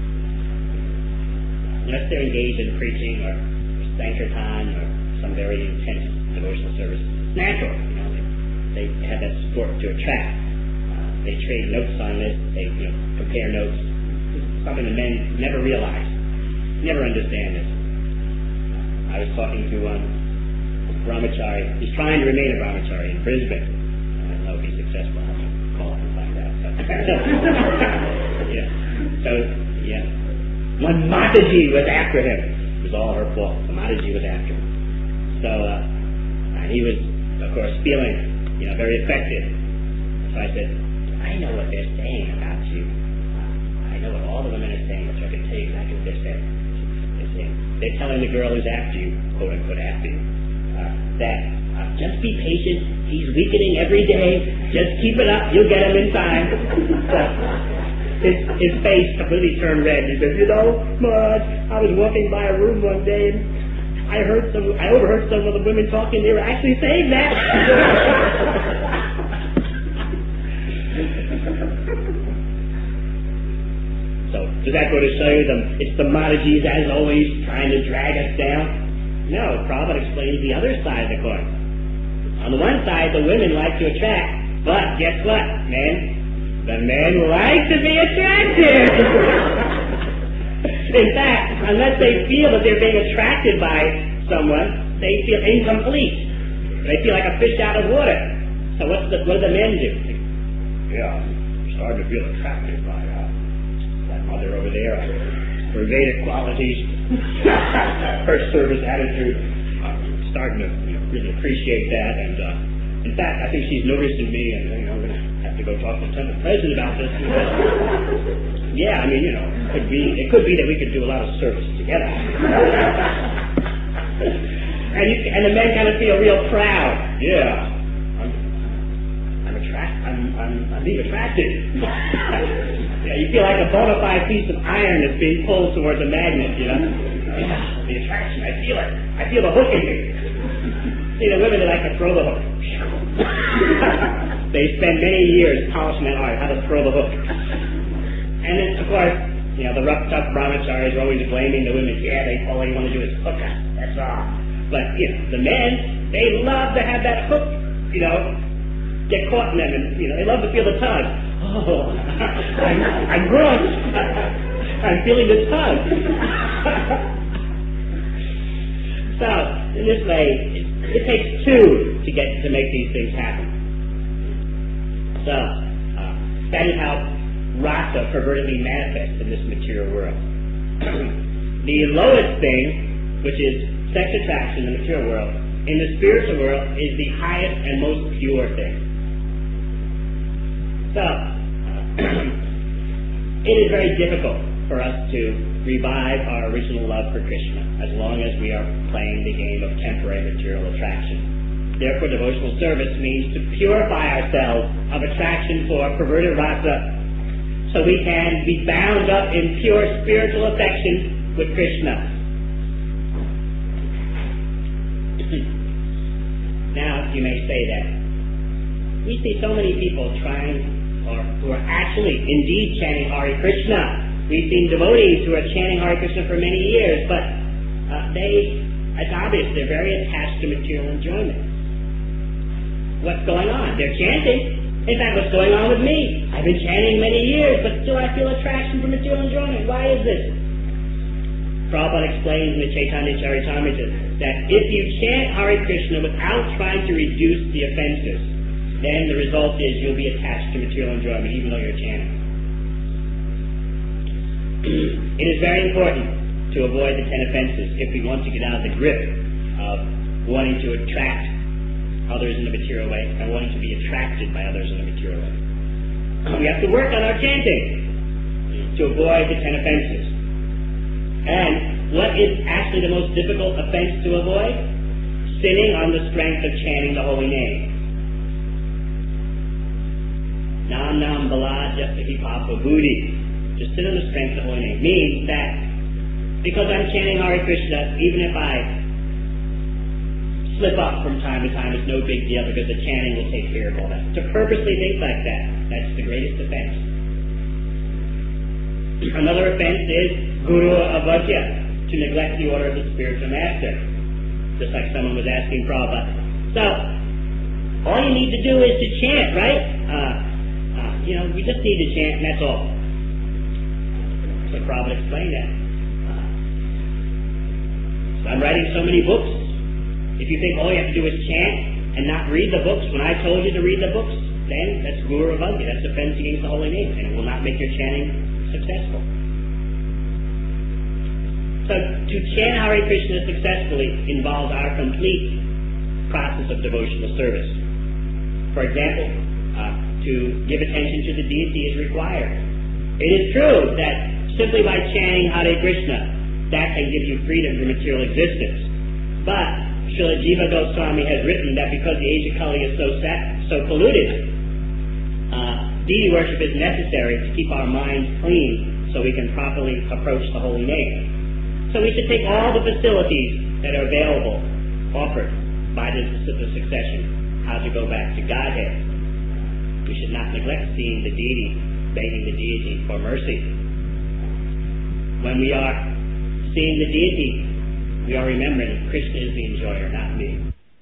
Unless they're engaged in preaching or sankirtan or some very intense devotional service, it's natural. You know, they, they have that sport to attract. They trade notes on this. They, you know, compare notes. This is something the men never realize, never understand this. I was talking to um, a brahmachari. He's trying to remain a brahmachari in Brisbane. I don't know if he's successful. I'll have to call him and find out. Yeah. So, yeah. One Mataji was after him. It was all her fault. The Mataji was after him. So, uh, he was, of course, feeling, you know, very affected. So I said, "I know what they're saying about you. Uh, I know what all the women are saying, which I can tell you exactly what they're saying. they're telling the girl who's after you, quote unquote after you, uh, that uh, just be patient. He's weakening every day. Just keep it up. You'll get him in time. his, his face completely turned red. He says, you know, Marge, I was walking by a room one day and I heard some. I overheard some of the women talking. They were actually saying that. So, does that go to show you them? It's the Maharaji's, as always, trying to drag us down? No, Prabhupada explains the other side of the coin. On the one side, the women like to attract, but guess what, men? The men like to be attracted! In fact, unless they feel that they're being attracted by someone, they feel incomplete. They feel like a fish out of water. So what's the, what do the men do? Yeah, I'm starting to feel attracted by uh, that mother over there. Her Vedic qualities, her service attitude. I'm starting to you know, really appreciate that. And uh, in fact, I think she's noticing me, and you know, I'm going to have to go talk to the temple president about this. Yeah, I mean, you know, it could be it could be that we could do a lot of service together. and you, and the men kind of feel real proud. Yeah, I'm I'm attract I'm I'm, I'm being attracted. Yeah, you feel like a bona fide piece of iron that's being pulled towards a magnet. You know, yeah, the attraction. I feel it. I feel the hook in me. See, the women, they like to throw the hook. They spend many years polishing that art, how to throw the hook. And then, of course, you know, the rough, tough brahmacharis are always blaming the women. Yeah, they all they want to do is hook us. That's all. But, you know, the men, they love to have that hook, you know, get caught in them. And, you know, they love to feel the tug. Oh, I'm, I'm gross. I'm feeling the tug. So, in this way, it, it takes two to get to make these things happen. So, uh, that is how rasa pervertedly manifests in this material world. The lowest thing, which is sex attraction in the material world, in the spiritual world is the highest and most pure thing. So, uh, it is very difficult for us to revive our original love for Krishna as long as we are playing the game of temporary material attraction. Therefore, devotional service means to purify ourselves of attraction for perverted rasa so we can be bound up in pure spiritual affection with Krishna. Now, you may say that we see so many people trying or who are actually indeed chanting Hare Krishna. We've seen devotees who are chanting Hare Krishna for many years, but uh, they, it's obvious, they're very attached to material enjoyment. What's going on? They're chanting. In fact, what's going on with me? I've been chanting many years, but still I feel attraction for material enjoyment. Why is this? Prabhupada explains in the Chaitanya Charitamrita that if you chant Hare Krishna without trying to reduce the offenses, then the result is you'll be attached to material enjoyment even though you're chanting. It is very important to avoid the ten offenses if we want to get out of the grip of wanting to attract others in the material way and wanting to be attracted by others in the material way. We have to work on our chanting to avoid the ten offenses. And what is actually the most difficult offense to avoid? Sinning on the strength of chanting the holy name. Nam Nam Bala Jasahi Papa Budi. To sit on the strength of the holy name means that because I'm chanting Hare Krishna, even if I slip up from time to time, it's no big deal because the chanting will take care of all that. To purposely think like that, that's the greatest offense. Another offense is Guru Avajya, to neglect the order of the spiritual master. Just like someone was asking Prabhupada. So, all you need to do is to chant, right? Uh, uh, you know, you just need to chant and that's all. So Prabhupada explained that. Uh, so I'm writing so many books. If you think all you have to do is chant and not read the books when I told you to read the books, then that's Guru Avajya. That's offense against the holy name, and it will not make your chanting successful. So to chant Hare Krishna successfully involves our complete process of devotional service. For example, uh, to give attention to the deity is required. It is true that simply by chanting Hare Krishna, that can give you freedom from material existence. But Srila Jiva Goswami has written that because the age of Kali is so sat, so polluted, uh, deity worship is necessary to keep our minds clean so we can properly approach the holy name. So we should take all the facilities that are available, offered by the succession, how to go back to Godhead. We should not neglect seeing the deity, begging the deity for mercy. When we are seeing the deity, we are remembering Krishna is the enjoyer, not me.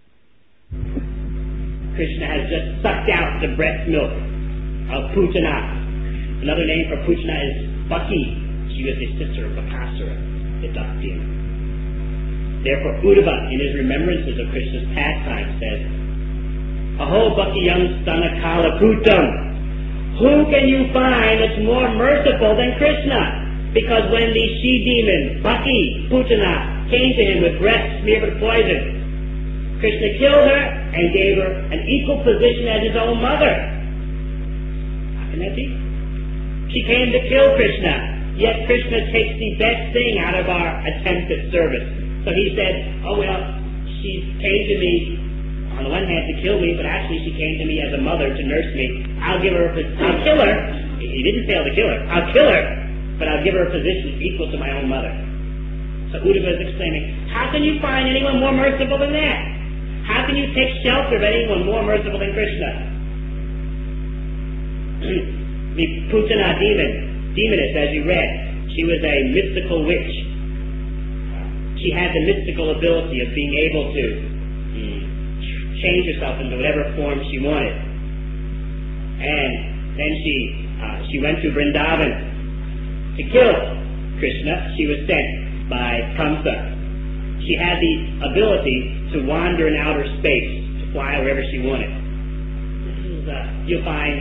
Krishna has just sucked out the breast milk of Putana. Another name for Putana is Baki. She was the sister of Bakasura, the duck demon. Therefore, Uddhava, in his remembrances of Krishna's pastime, says, Aho Baki Yam Stana Kala Putam. Who can you find that's more merciful than Krishna? Because when the she-demon, Baki, Putana, came to him with breasts smeared with poison, Krishna killed her and gave her an equal position as his own mother. How can that be? She came to kill Krishna, yet Krishna takes the best thing out of our attempt at service. So he said, oh well, she came to me, on the one hand to kill me, but actually she came to me as a mother to nurse me. I'll give her, a, I'll kill her. He didn't fail to kill her. I'll kill her, but I'll give her a position equal to my own mother. So Uddhava is exclaiming, how can you find anyone more merciful than that? How can you take shelter of anyone more merciful than Krishna? The Putana demon, demoness, as you read, she was a mystical witch. She had the mystical ability of being able to mm, change herself into whatever form she wanted. And then she uh, she went to Vrindavan to kill Krishna. She was sent by Kamsa. She had the ability to wander in outer space, to fly wherever she wanted. This is, uh, you'll find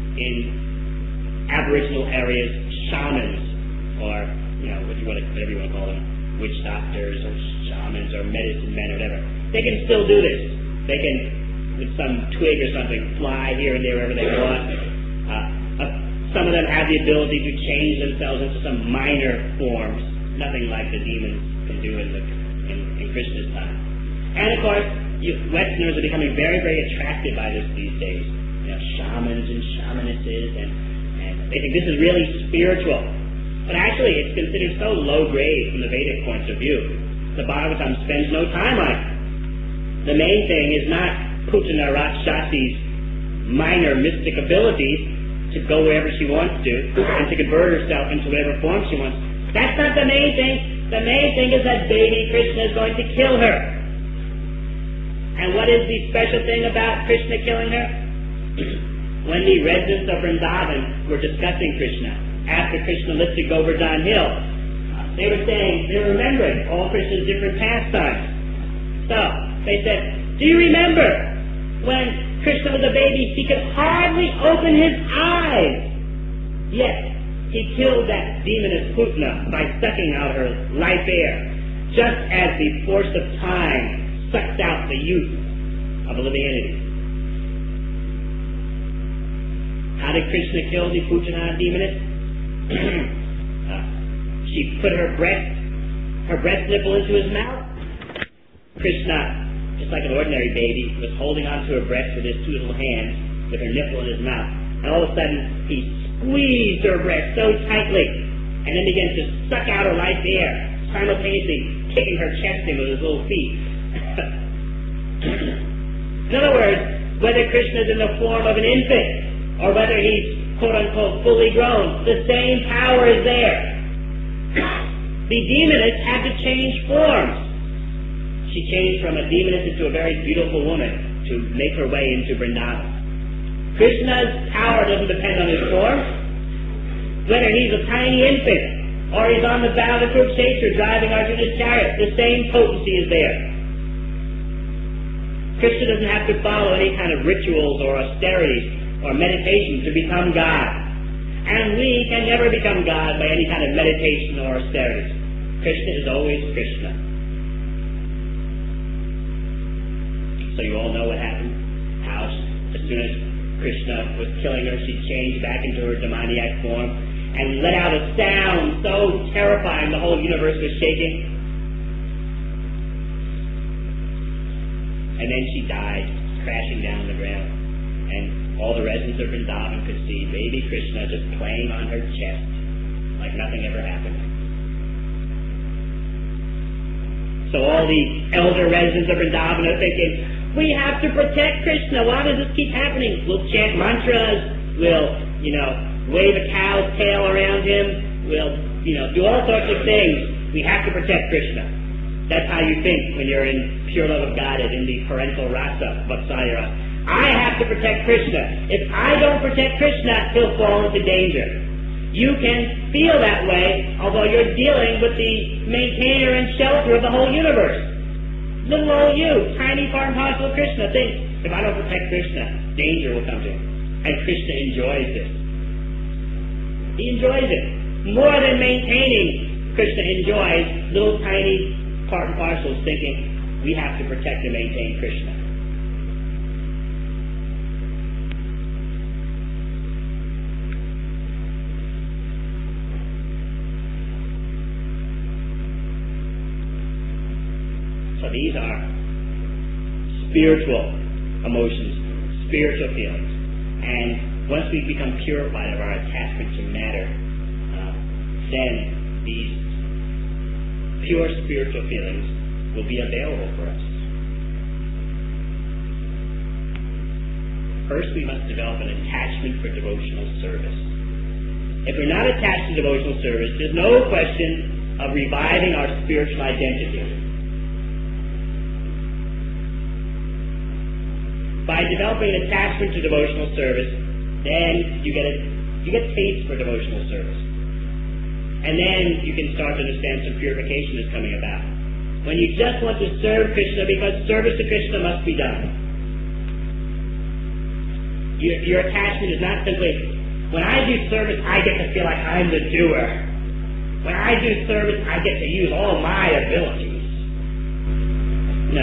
in Aboriginal areas shamans, or you know, what you want to, whatever you want to call them, witch doctors or shamans or medicine men or whatever. They can still do this. They can, with some twig or something, fly here and there wherever they want. Uh, uh, some of them have the ability to change themselves into some minor forms. Nothing like the demons can do in, the, in, in Krishna's time. And of course, you, Westerners are becoming very, very attracted by this these days. You know, shamans and shamanesses, and, and they think this is really spiritual. But actually, it's considered so low grade from the Vedic point of view. The Bhagavatam spends no time on it. The main thing is not Putana Rakshasi's minor mystic abilities to go wherever she wants to and to convert herself into whatever form she wants. That's not the main thing. The main thing is that baby Krishna is going to kill her. And what is the special thing about Krishna killing her? When the residents of Vrindavan were discussing Krishna, after Krishna lifted Govardhan Hill, they were saying, they were remembering all Krishna's different pastimes. So, they said, do you remember when Krishna was a baby, he could hardly open his eyes, yet he killed that demoness Putana by sucking out her life air, just as the force of time sucks out the youth of a living entity. How did Krishna kill the Putana demoness? uh, she put her breast, her breast nipple into his mouth. Krishna, just like an ordinary baby, was holding onto her breast with his two little hands, with her nipple in his mouth. And all of a sudden, he squeezed her breast so tightly, and then began to suck out her life air, simultaneously kicking her chest in with his little feet. In other words, whether Krishna is in the form of an infant, or whether he's quote-unquote fully grown, the same power is there. The demoness had to change forms. She changed from a demoness into a very beautiful woman to make her way into Vrindavan. Krishna's power doesn't depend on his form. Whether he's a tiny infant or he's on the bow of the Kurukshetra driving Arjuna's chariot, the same potency is there. Krishna doesn't have to follow any kind of rituals or austerities or meditation to become God. And we can never become God by any kind of meditation or austerities. Krishna is always Krishna. So you all know what happened? How as soon as Krishna was killing her, she changed back into her demoniac form. and let out a sound so terrifying the whole universe was shaking. And then she died, crashing down the ground. And all the residents of Vrindavan could see baby Krishna just playing on her chest like nothing ever happened. So all the elder residents of Vrindavan are thinking, we have to protect Krishna. Why does this keep happening? We'll chant mantras. We'll, you know, wave a cow's tail around him. We'll, you know, do all sorts of things. We have to protect Krishna. That's how you think when you're in pure love of Godhead, in the parental rasa, Vatsalya rasa. I have to protect Krishna. If I don't protect Krishna, he'll fall into danger. You can feel that way, although you're dealing with the maintainer and shelter of the whole universe. Little old you, tiny part and parcel of Krishna, thinks, if I don't protect Krishna, danger will come to him. And Krishna enjoys this. He enjoys it. More than maintaining, Krishna enjoys little tiny part and parcels thinking, we have to protect and maintain Krishna. So these are spiritual emotions, spiritual feelings. And once we become purified of our attachment to matter, uh, then these pure spiritual feelings will be available for us. First, we must develop an attachment for devotional service. If we're not attached to devotional service, there's no question of reviving our spiritual identity. By developing an attachment to devotional service, then you get a you get taste for devotional service. And then you can start to understand some purification is coming about. When you just want to serve Krishna because service to Krishna must be done. Your, your attachment is not simply, when I do service, I get to feel like I'm the doer. When I do service, I get to use all my abilities. No.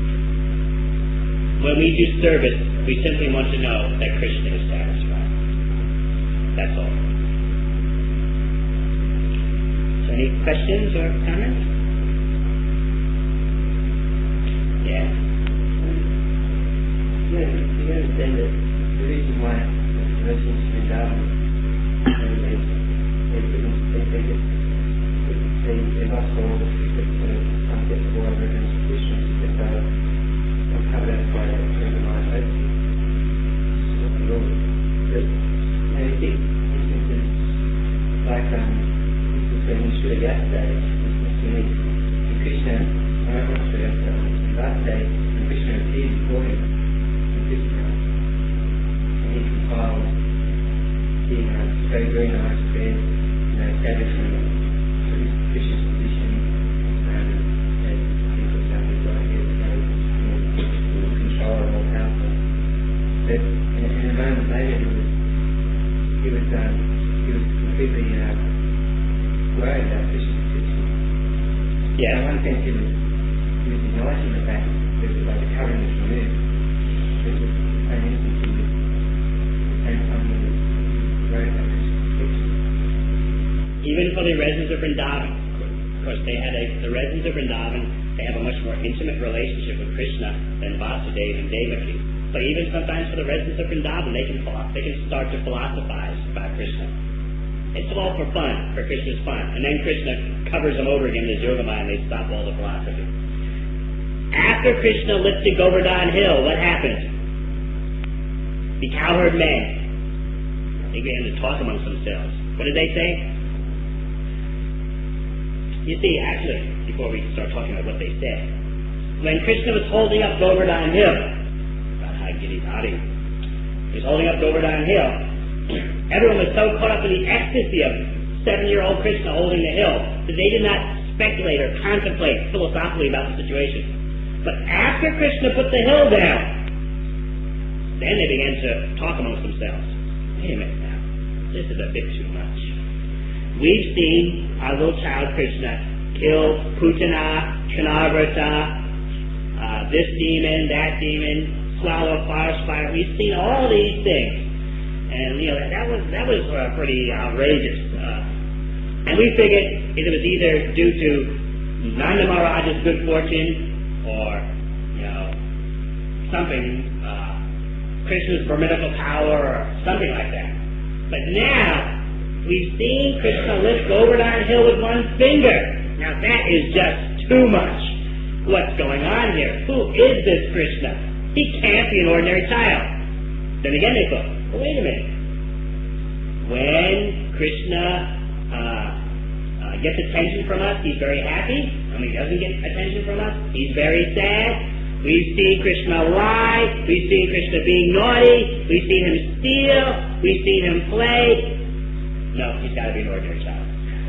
When we do service, we simply want to know that Krishna is satisfied. That's all. So any questions or comments? Yeah. Yeah, you understand that the reason why the residents of Vrindavan, they, they couldn't, they, they, they, they, they lost all the secret to get the water against Krishna, that they were covered by a recognized oath. But I think instances like um, instances when in Sri Yatra, in Krishna, I don't know Sri Yatra, last day, when Krishna appeared before him, in Krishna, and he compiled the uh, very, very nice prayer, you know, establishing Krishna's position, and as people say, right here, so control and more powerful. But in, in a moment later, he was, he was, um, he was completely uh, worried about Krishna's position. Yeah. In one sense, he was, he was acknowledging the fact that by the covering was removed, it was the same instance he was, at the same time he was worried about Krishna's position. Even for the residents of Vrindavan, of course, they had a, the residents of Vrindavan, they have a much more intimate relationship with Krishna than Vasudeva and Devaki. So even sometimes for the residents of Vrindavan, they can they can start to philosophize about Krishna. It's all for fun, for Krishna's fun. And then Krishna covers them over again in his Yogamaya and they stop all the philosophy. After Krishna lifted Govardhan Hill, what happened? The cowherd men, they began to talk amongst themselves. What did they say? You see, actually, before we start talking about what they said, when Krishna was holding up Govardhan Hill, Giridhari, he was holding up Govardhan Hill, everyone was so caught up in the ecstasy of seven-year-old Krishna holding the hill that they did not speculate or contemplate philosophically about the situation. But after Krishna put the hill down, then they began to talk amongst themselves. Wait a minute now, this is a bit too much. We've seen our little child Krishna kill Putana, Chanavrata, uh, this demon, that demon, swallow a forest fire. We've seen all these things, and you know that, that was that was uh, pretty outrageous. And we figured it was either due to Nanda Maharaj's good fortune or, you know, something, uh, Krishna's formidable power or something like that. But now, we've seen Krishna lift Govardhan Hill with one finger. Now that is just too much. What's going on here? Who is this Krishna? He can't be an ordinary child. Then again they thought, well, wait a minute. When Krishna uh, uh, gets attention from us, he's very happy. When he doesn't get attention from us, he's very sad. We've seen Krishna lie. We've seen Krishna being naughty. We've seen him steal. We've seen him play. No, he's got to be an ordinary child.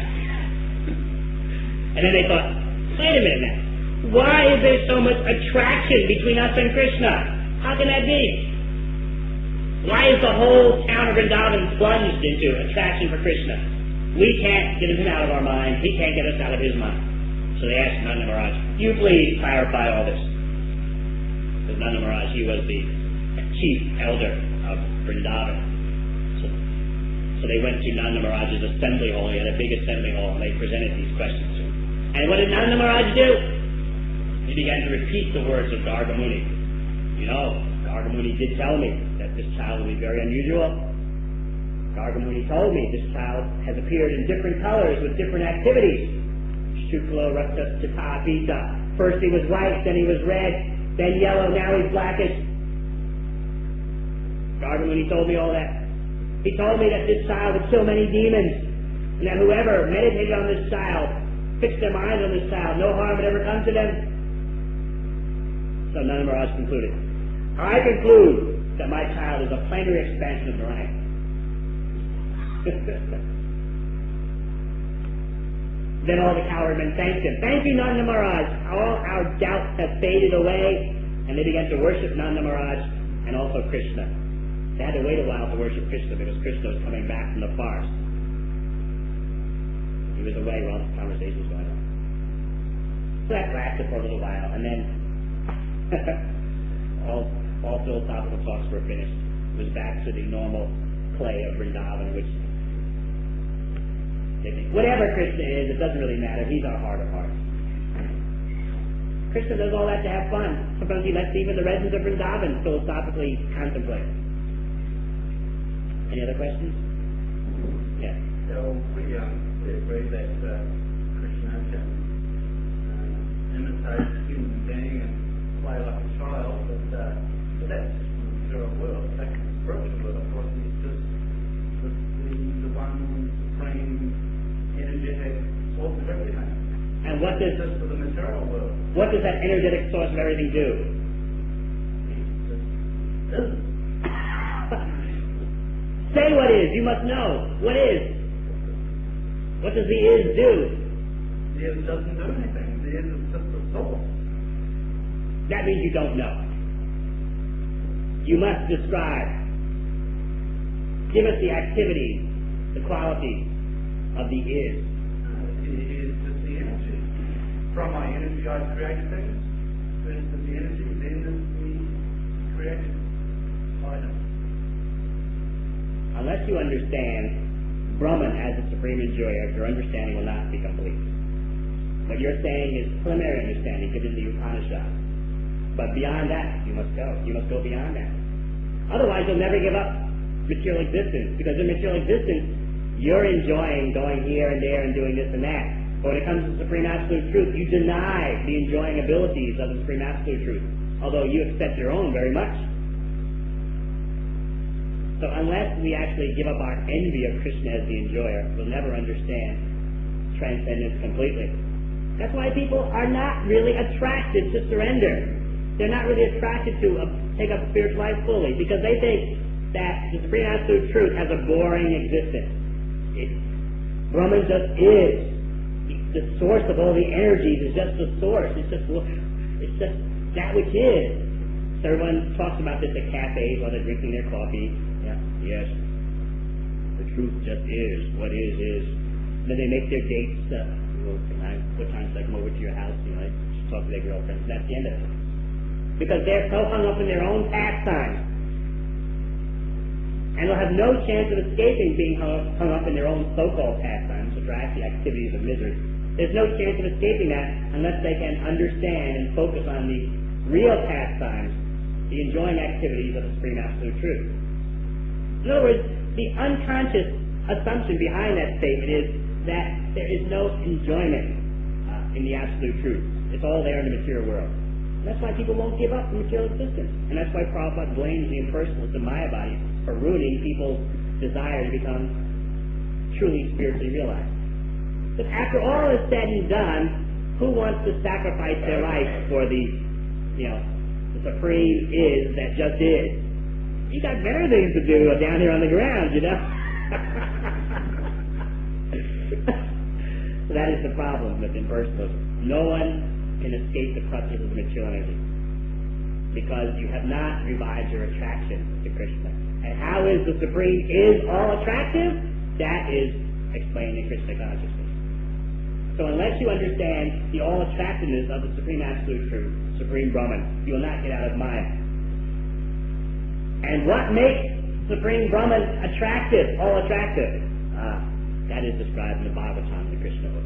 And then they thought, wait a minute now. Why is there so much attraction between us and Krishna? How can that be? Why is the whole town of Vrindavan plunged into attraction for Krishna? We can't get him out of our mind. He can't get us out of his mind. So they asked Nanda Maharaj, you please clarify all this. Because Nanda Maharaj, he was the chief elder of Vrindavan. So, so they went to Nanda Maharaj's assembly hall. He had a big assembly hall, and they presented these questions to him. And what did Nanda Maharaj do? He began to repeat the words of Garga Muni. You know, Garga Muni did tell me that this child will be very unusual. Garga Muni told me this child has appeared in different colors with different activities. Shukla Rakta Chita Pita. First he was white, then he was red, then yellow, now he's blackish. Garga Muni told me all that. He told me that this child would kill many demons, and that whoever meditated on this child, fixed their mind on this child, no harm would ever come to them. So Nanda Maharaj concluded, I conclude that my child is a plenary expansion of Narayana. Then all the cowherd men thanked him. Thank you, Nanda Maharaj. All our doubts have faded away. And they began to worship Nanda Maharaj and also Krishna. They had to wait a while to worship Krishna because Krishna was coming back from the forest. He was away while this conversation was going on. So that lasted for a little while, and then all, all philosophical talks were finished. It was back to the normal play of Vrindavan, which they think, whatever Krishna is, it doesn't really matter. He's our heart of hearts. Krishna does all that to have fun. Sometimes he lets even the residents of Vrindavan philosophically contemplate. Any other questions? Yeah. So we, um, we agree that uh, Krishna can uh, imitate a human being and play like a child, but, uh, but that's just the material world. That's the spiritual world. Of course, he's just the, the, the one supreme energetic source of everything. And what does just for the material world? What does that energetic source of everything do? Say what is. You must know. What is? What does the is do? The is doesn't do anything. The is is just the source. That means you don't know. You must describe. Give us the activities, the qualities of the is. Uh, it is just the energy. From my energy I create things. First is the energy, then is the created item. Unless you understand Brahman as the supreme enjoyer, your understanding will not be complete. What you're saying is preliminary understanding given the Upanishads. But beyond that, you must go. You must go beyond that. Otherwise, you'll never give up material existence. Because in material existence, you're enjoying going here and there and doing this and that. But when it comes to Supreme Absolute Truth, you deny the enjoying abilities of the Supreme Absolute Truth. Although you accept your own very much. So unless we actually give up our envy of Krishna as the enjoyer, we'll never understand transcendence completely. That's why people are not really attracted to surrender. They're not really attracted to uh, take up spiritual life fully because they think that the Supreme Absolute Truth has a boring existence. It, Brahman just is. The source of all the energies is just the source. It's just, it's just that which is. So everyone talks about this at cafes while they're drinking their coffee. Yeah. Yes. The truth just is. What is, is. And then they make their dates. Uh, well, can I, what time should I come over to your house? You know, just talk to their girlfriends. That's the end of it. Because they're so hung up in their own pastimes. And they'll have no chance of escaping being hung up, hung up in their own so-called pastimes, which attract, the activities of misery. There's no chance of escaping that unless they can understand and focus on the real pastimes, the enjoying activities of the Supreme Absolute Truth. In other words, the unconscious assumption behind that statement is that there is no enjoyment uh, in the Absolute Truth. It's all there in the material world. And that's why people won't give up material existence. And that's why Prabhupada blames the impersonalists of Mayavadi for ruining people's desire to become truly spiritually realized. But after all is said and done, who wants to sacrifice their life for the, you know, the supreme is that just is? You got better things to do down here on the ground, you know? So that is the problem with impersonalism. No one can escape the clutches of material energy because you have not revived your attraction to Krishna. And how is the Supreme is all attractive? That is explained in Krishna consciousness. So unless you understand the all attractiveness of the Supreme Absolute Truth, Supreme Brahman, you will not get out of Maya. And what makes Supreme Brahman attractive, all attractive? Ah, that is described in the Bhagavatam, the Krishna book.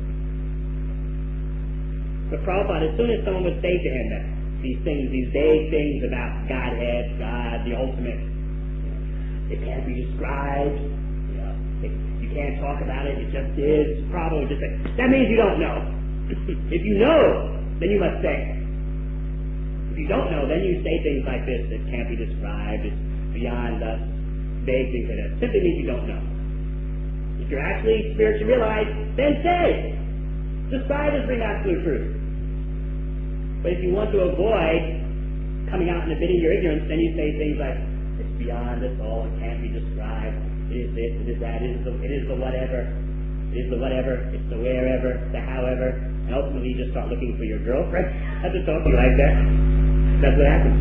But Prabhupada, as soon as someone would say to him that these things, these vague things about Godhead, God, the ultimate, it can't be described, you know, it, you can't talk about it, it just is, Prabhupada would just say, that means you don't know. If you know, then you must say. If you don't know, then you say things like this, it can't be described, it's beyond us, vague things like that. Simply means you don't know. If you're actually spiritually realized, then say. Describe as being absolute truth. But if you want to avoid coming out and admitting your ignorance, then you say things like, it's beyond us all, it can't be described, it is this, it is that, it is the, it is the whatever, it is the whatever, it's the wherever, the however, and ultimately you just start looking for your girlfriend. I have to talk to you like that. That's what happens.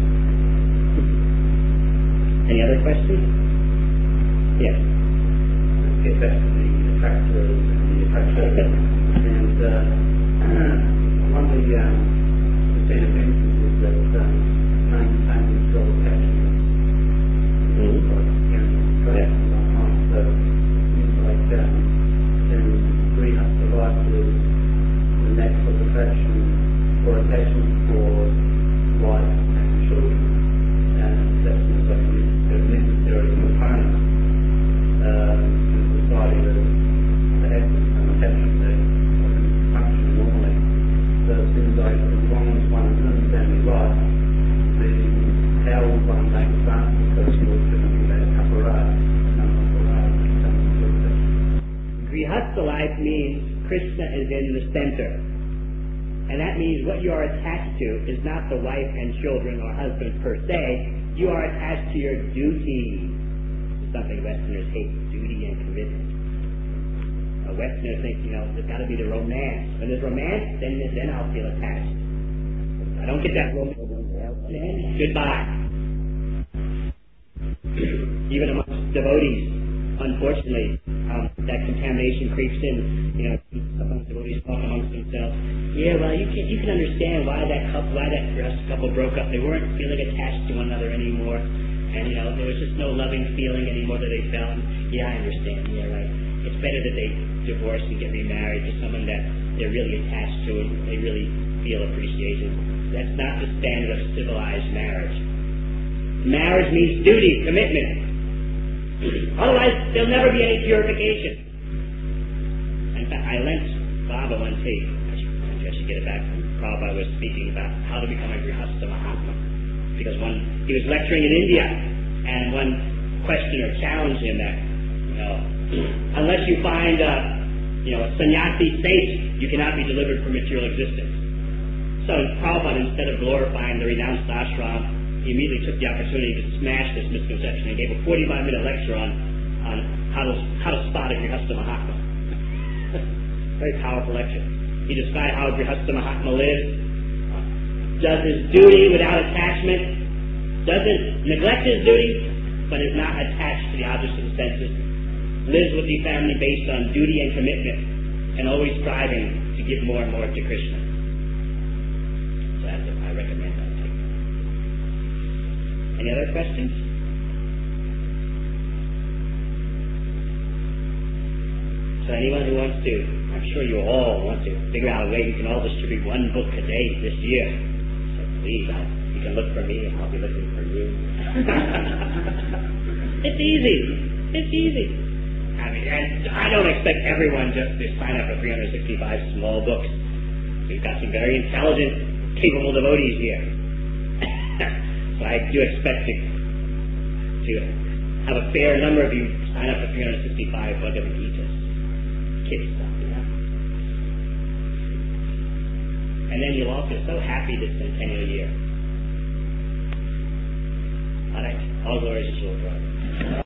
Any other questions? Yes. Let's get back to the attractor and the attractor. And uh, one of the um, state of instances that um, maintain control attachment. Mm-hmm. Yeah. So things like um, then greenhouse life with the natural attraction or attachment for wife and children, and that's also a necessary component uh, in society that to have some attachment there. Normally, so it seems like as long as one is understanding life, the how will one make advance because you're going to be that aparat, no aparat, Grihastha life means Krishna is in the center. And that means what you are attached to is not the wife and children or husband per se. You are attached to your duty. This is something Westerners hate, duty and commitment. A Westerner thinks, you know, there's got to be the romance. When there's romance, then then I'll feel attached. I don't get that romance. Then goodbye. Even amongst devotees, unfortunately, um, that contamination creeps in. You know, sometimes devotees talk amongst themselves. Yeah, well, you can you can understand why that couple, why that couple broke up. They weren't feeling attached to one another anymore, and you know, there was just no loving feeling anymore that they felt. Yeah, I understand. Yeah, right. It's better that they divorce and get remarried to someone that they're really attached to and they really feel appreciation. That's not the standard of civilized marriage. Marriage means duty, commitment. Otherwise, there'll never be any purification. In fact, I lent Baba one tape. I should, I should get it back from Prabhupada was speaking about how to become a Grihastha Mahatma. Because one, he was lecturing in India, and one questioner challenged him that, you know, unless you find a, you know, a sannyasi saint, you cannot be delivered from material existence. So Prabhupada, instead of glorifying the renounced ashram, he immediately took the opportunity to smash this misconception and gave a forty-five minute lecture on, on how to how to spot a Grihastha Mahatma. Very powerful lecture. He described how a Grihastha Mahatma lives, does his duty without attachment, doesn't neglect his duty, but is not attached to the objects of the senses, lives with the family based on duty and commitment, and always striving to give more and more to Krishna. So that's what I recommend that tape. Any other questions? So So anyone who wants to, I'm sure you all want to figure out a way you can all distribute one book a day this year. So please, I, you can look for me and I'll be looking for you. It's easy. It's easy. I mean, and I don't expect everyone just to sign up for three hundred sixty-five small books. We've got some very intelligent, capable devotees here. So I do expect to, to have a fair number of you sign up for three hundred sixty-five Bhagavad Gita. Kid stuff, you know? And then you'll all feel so happy this centennial year. All right. All glories to Lord.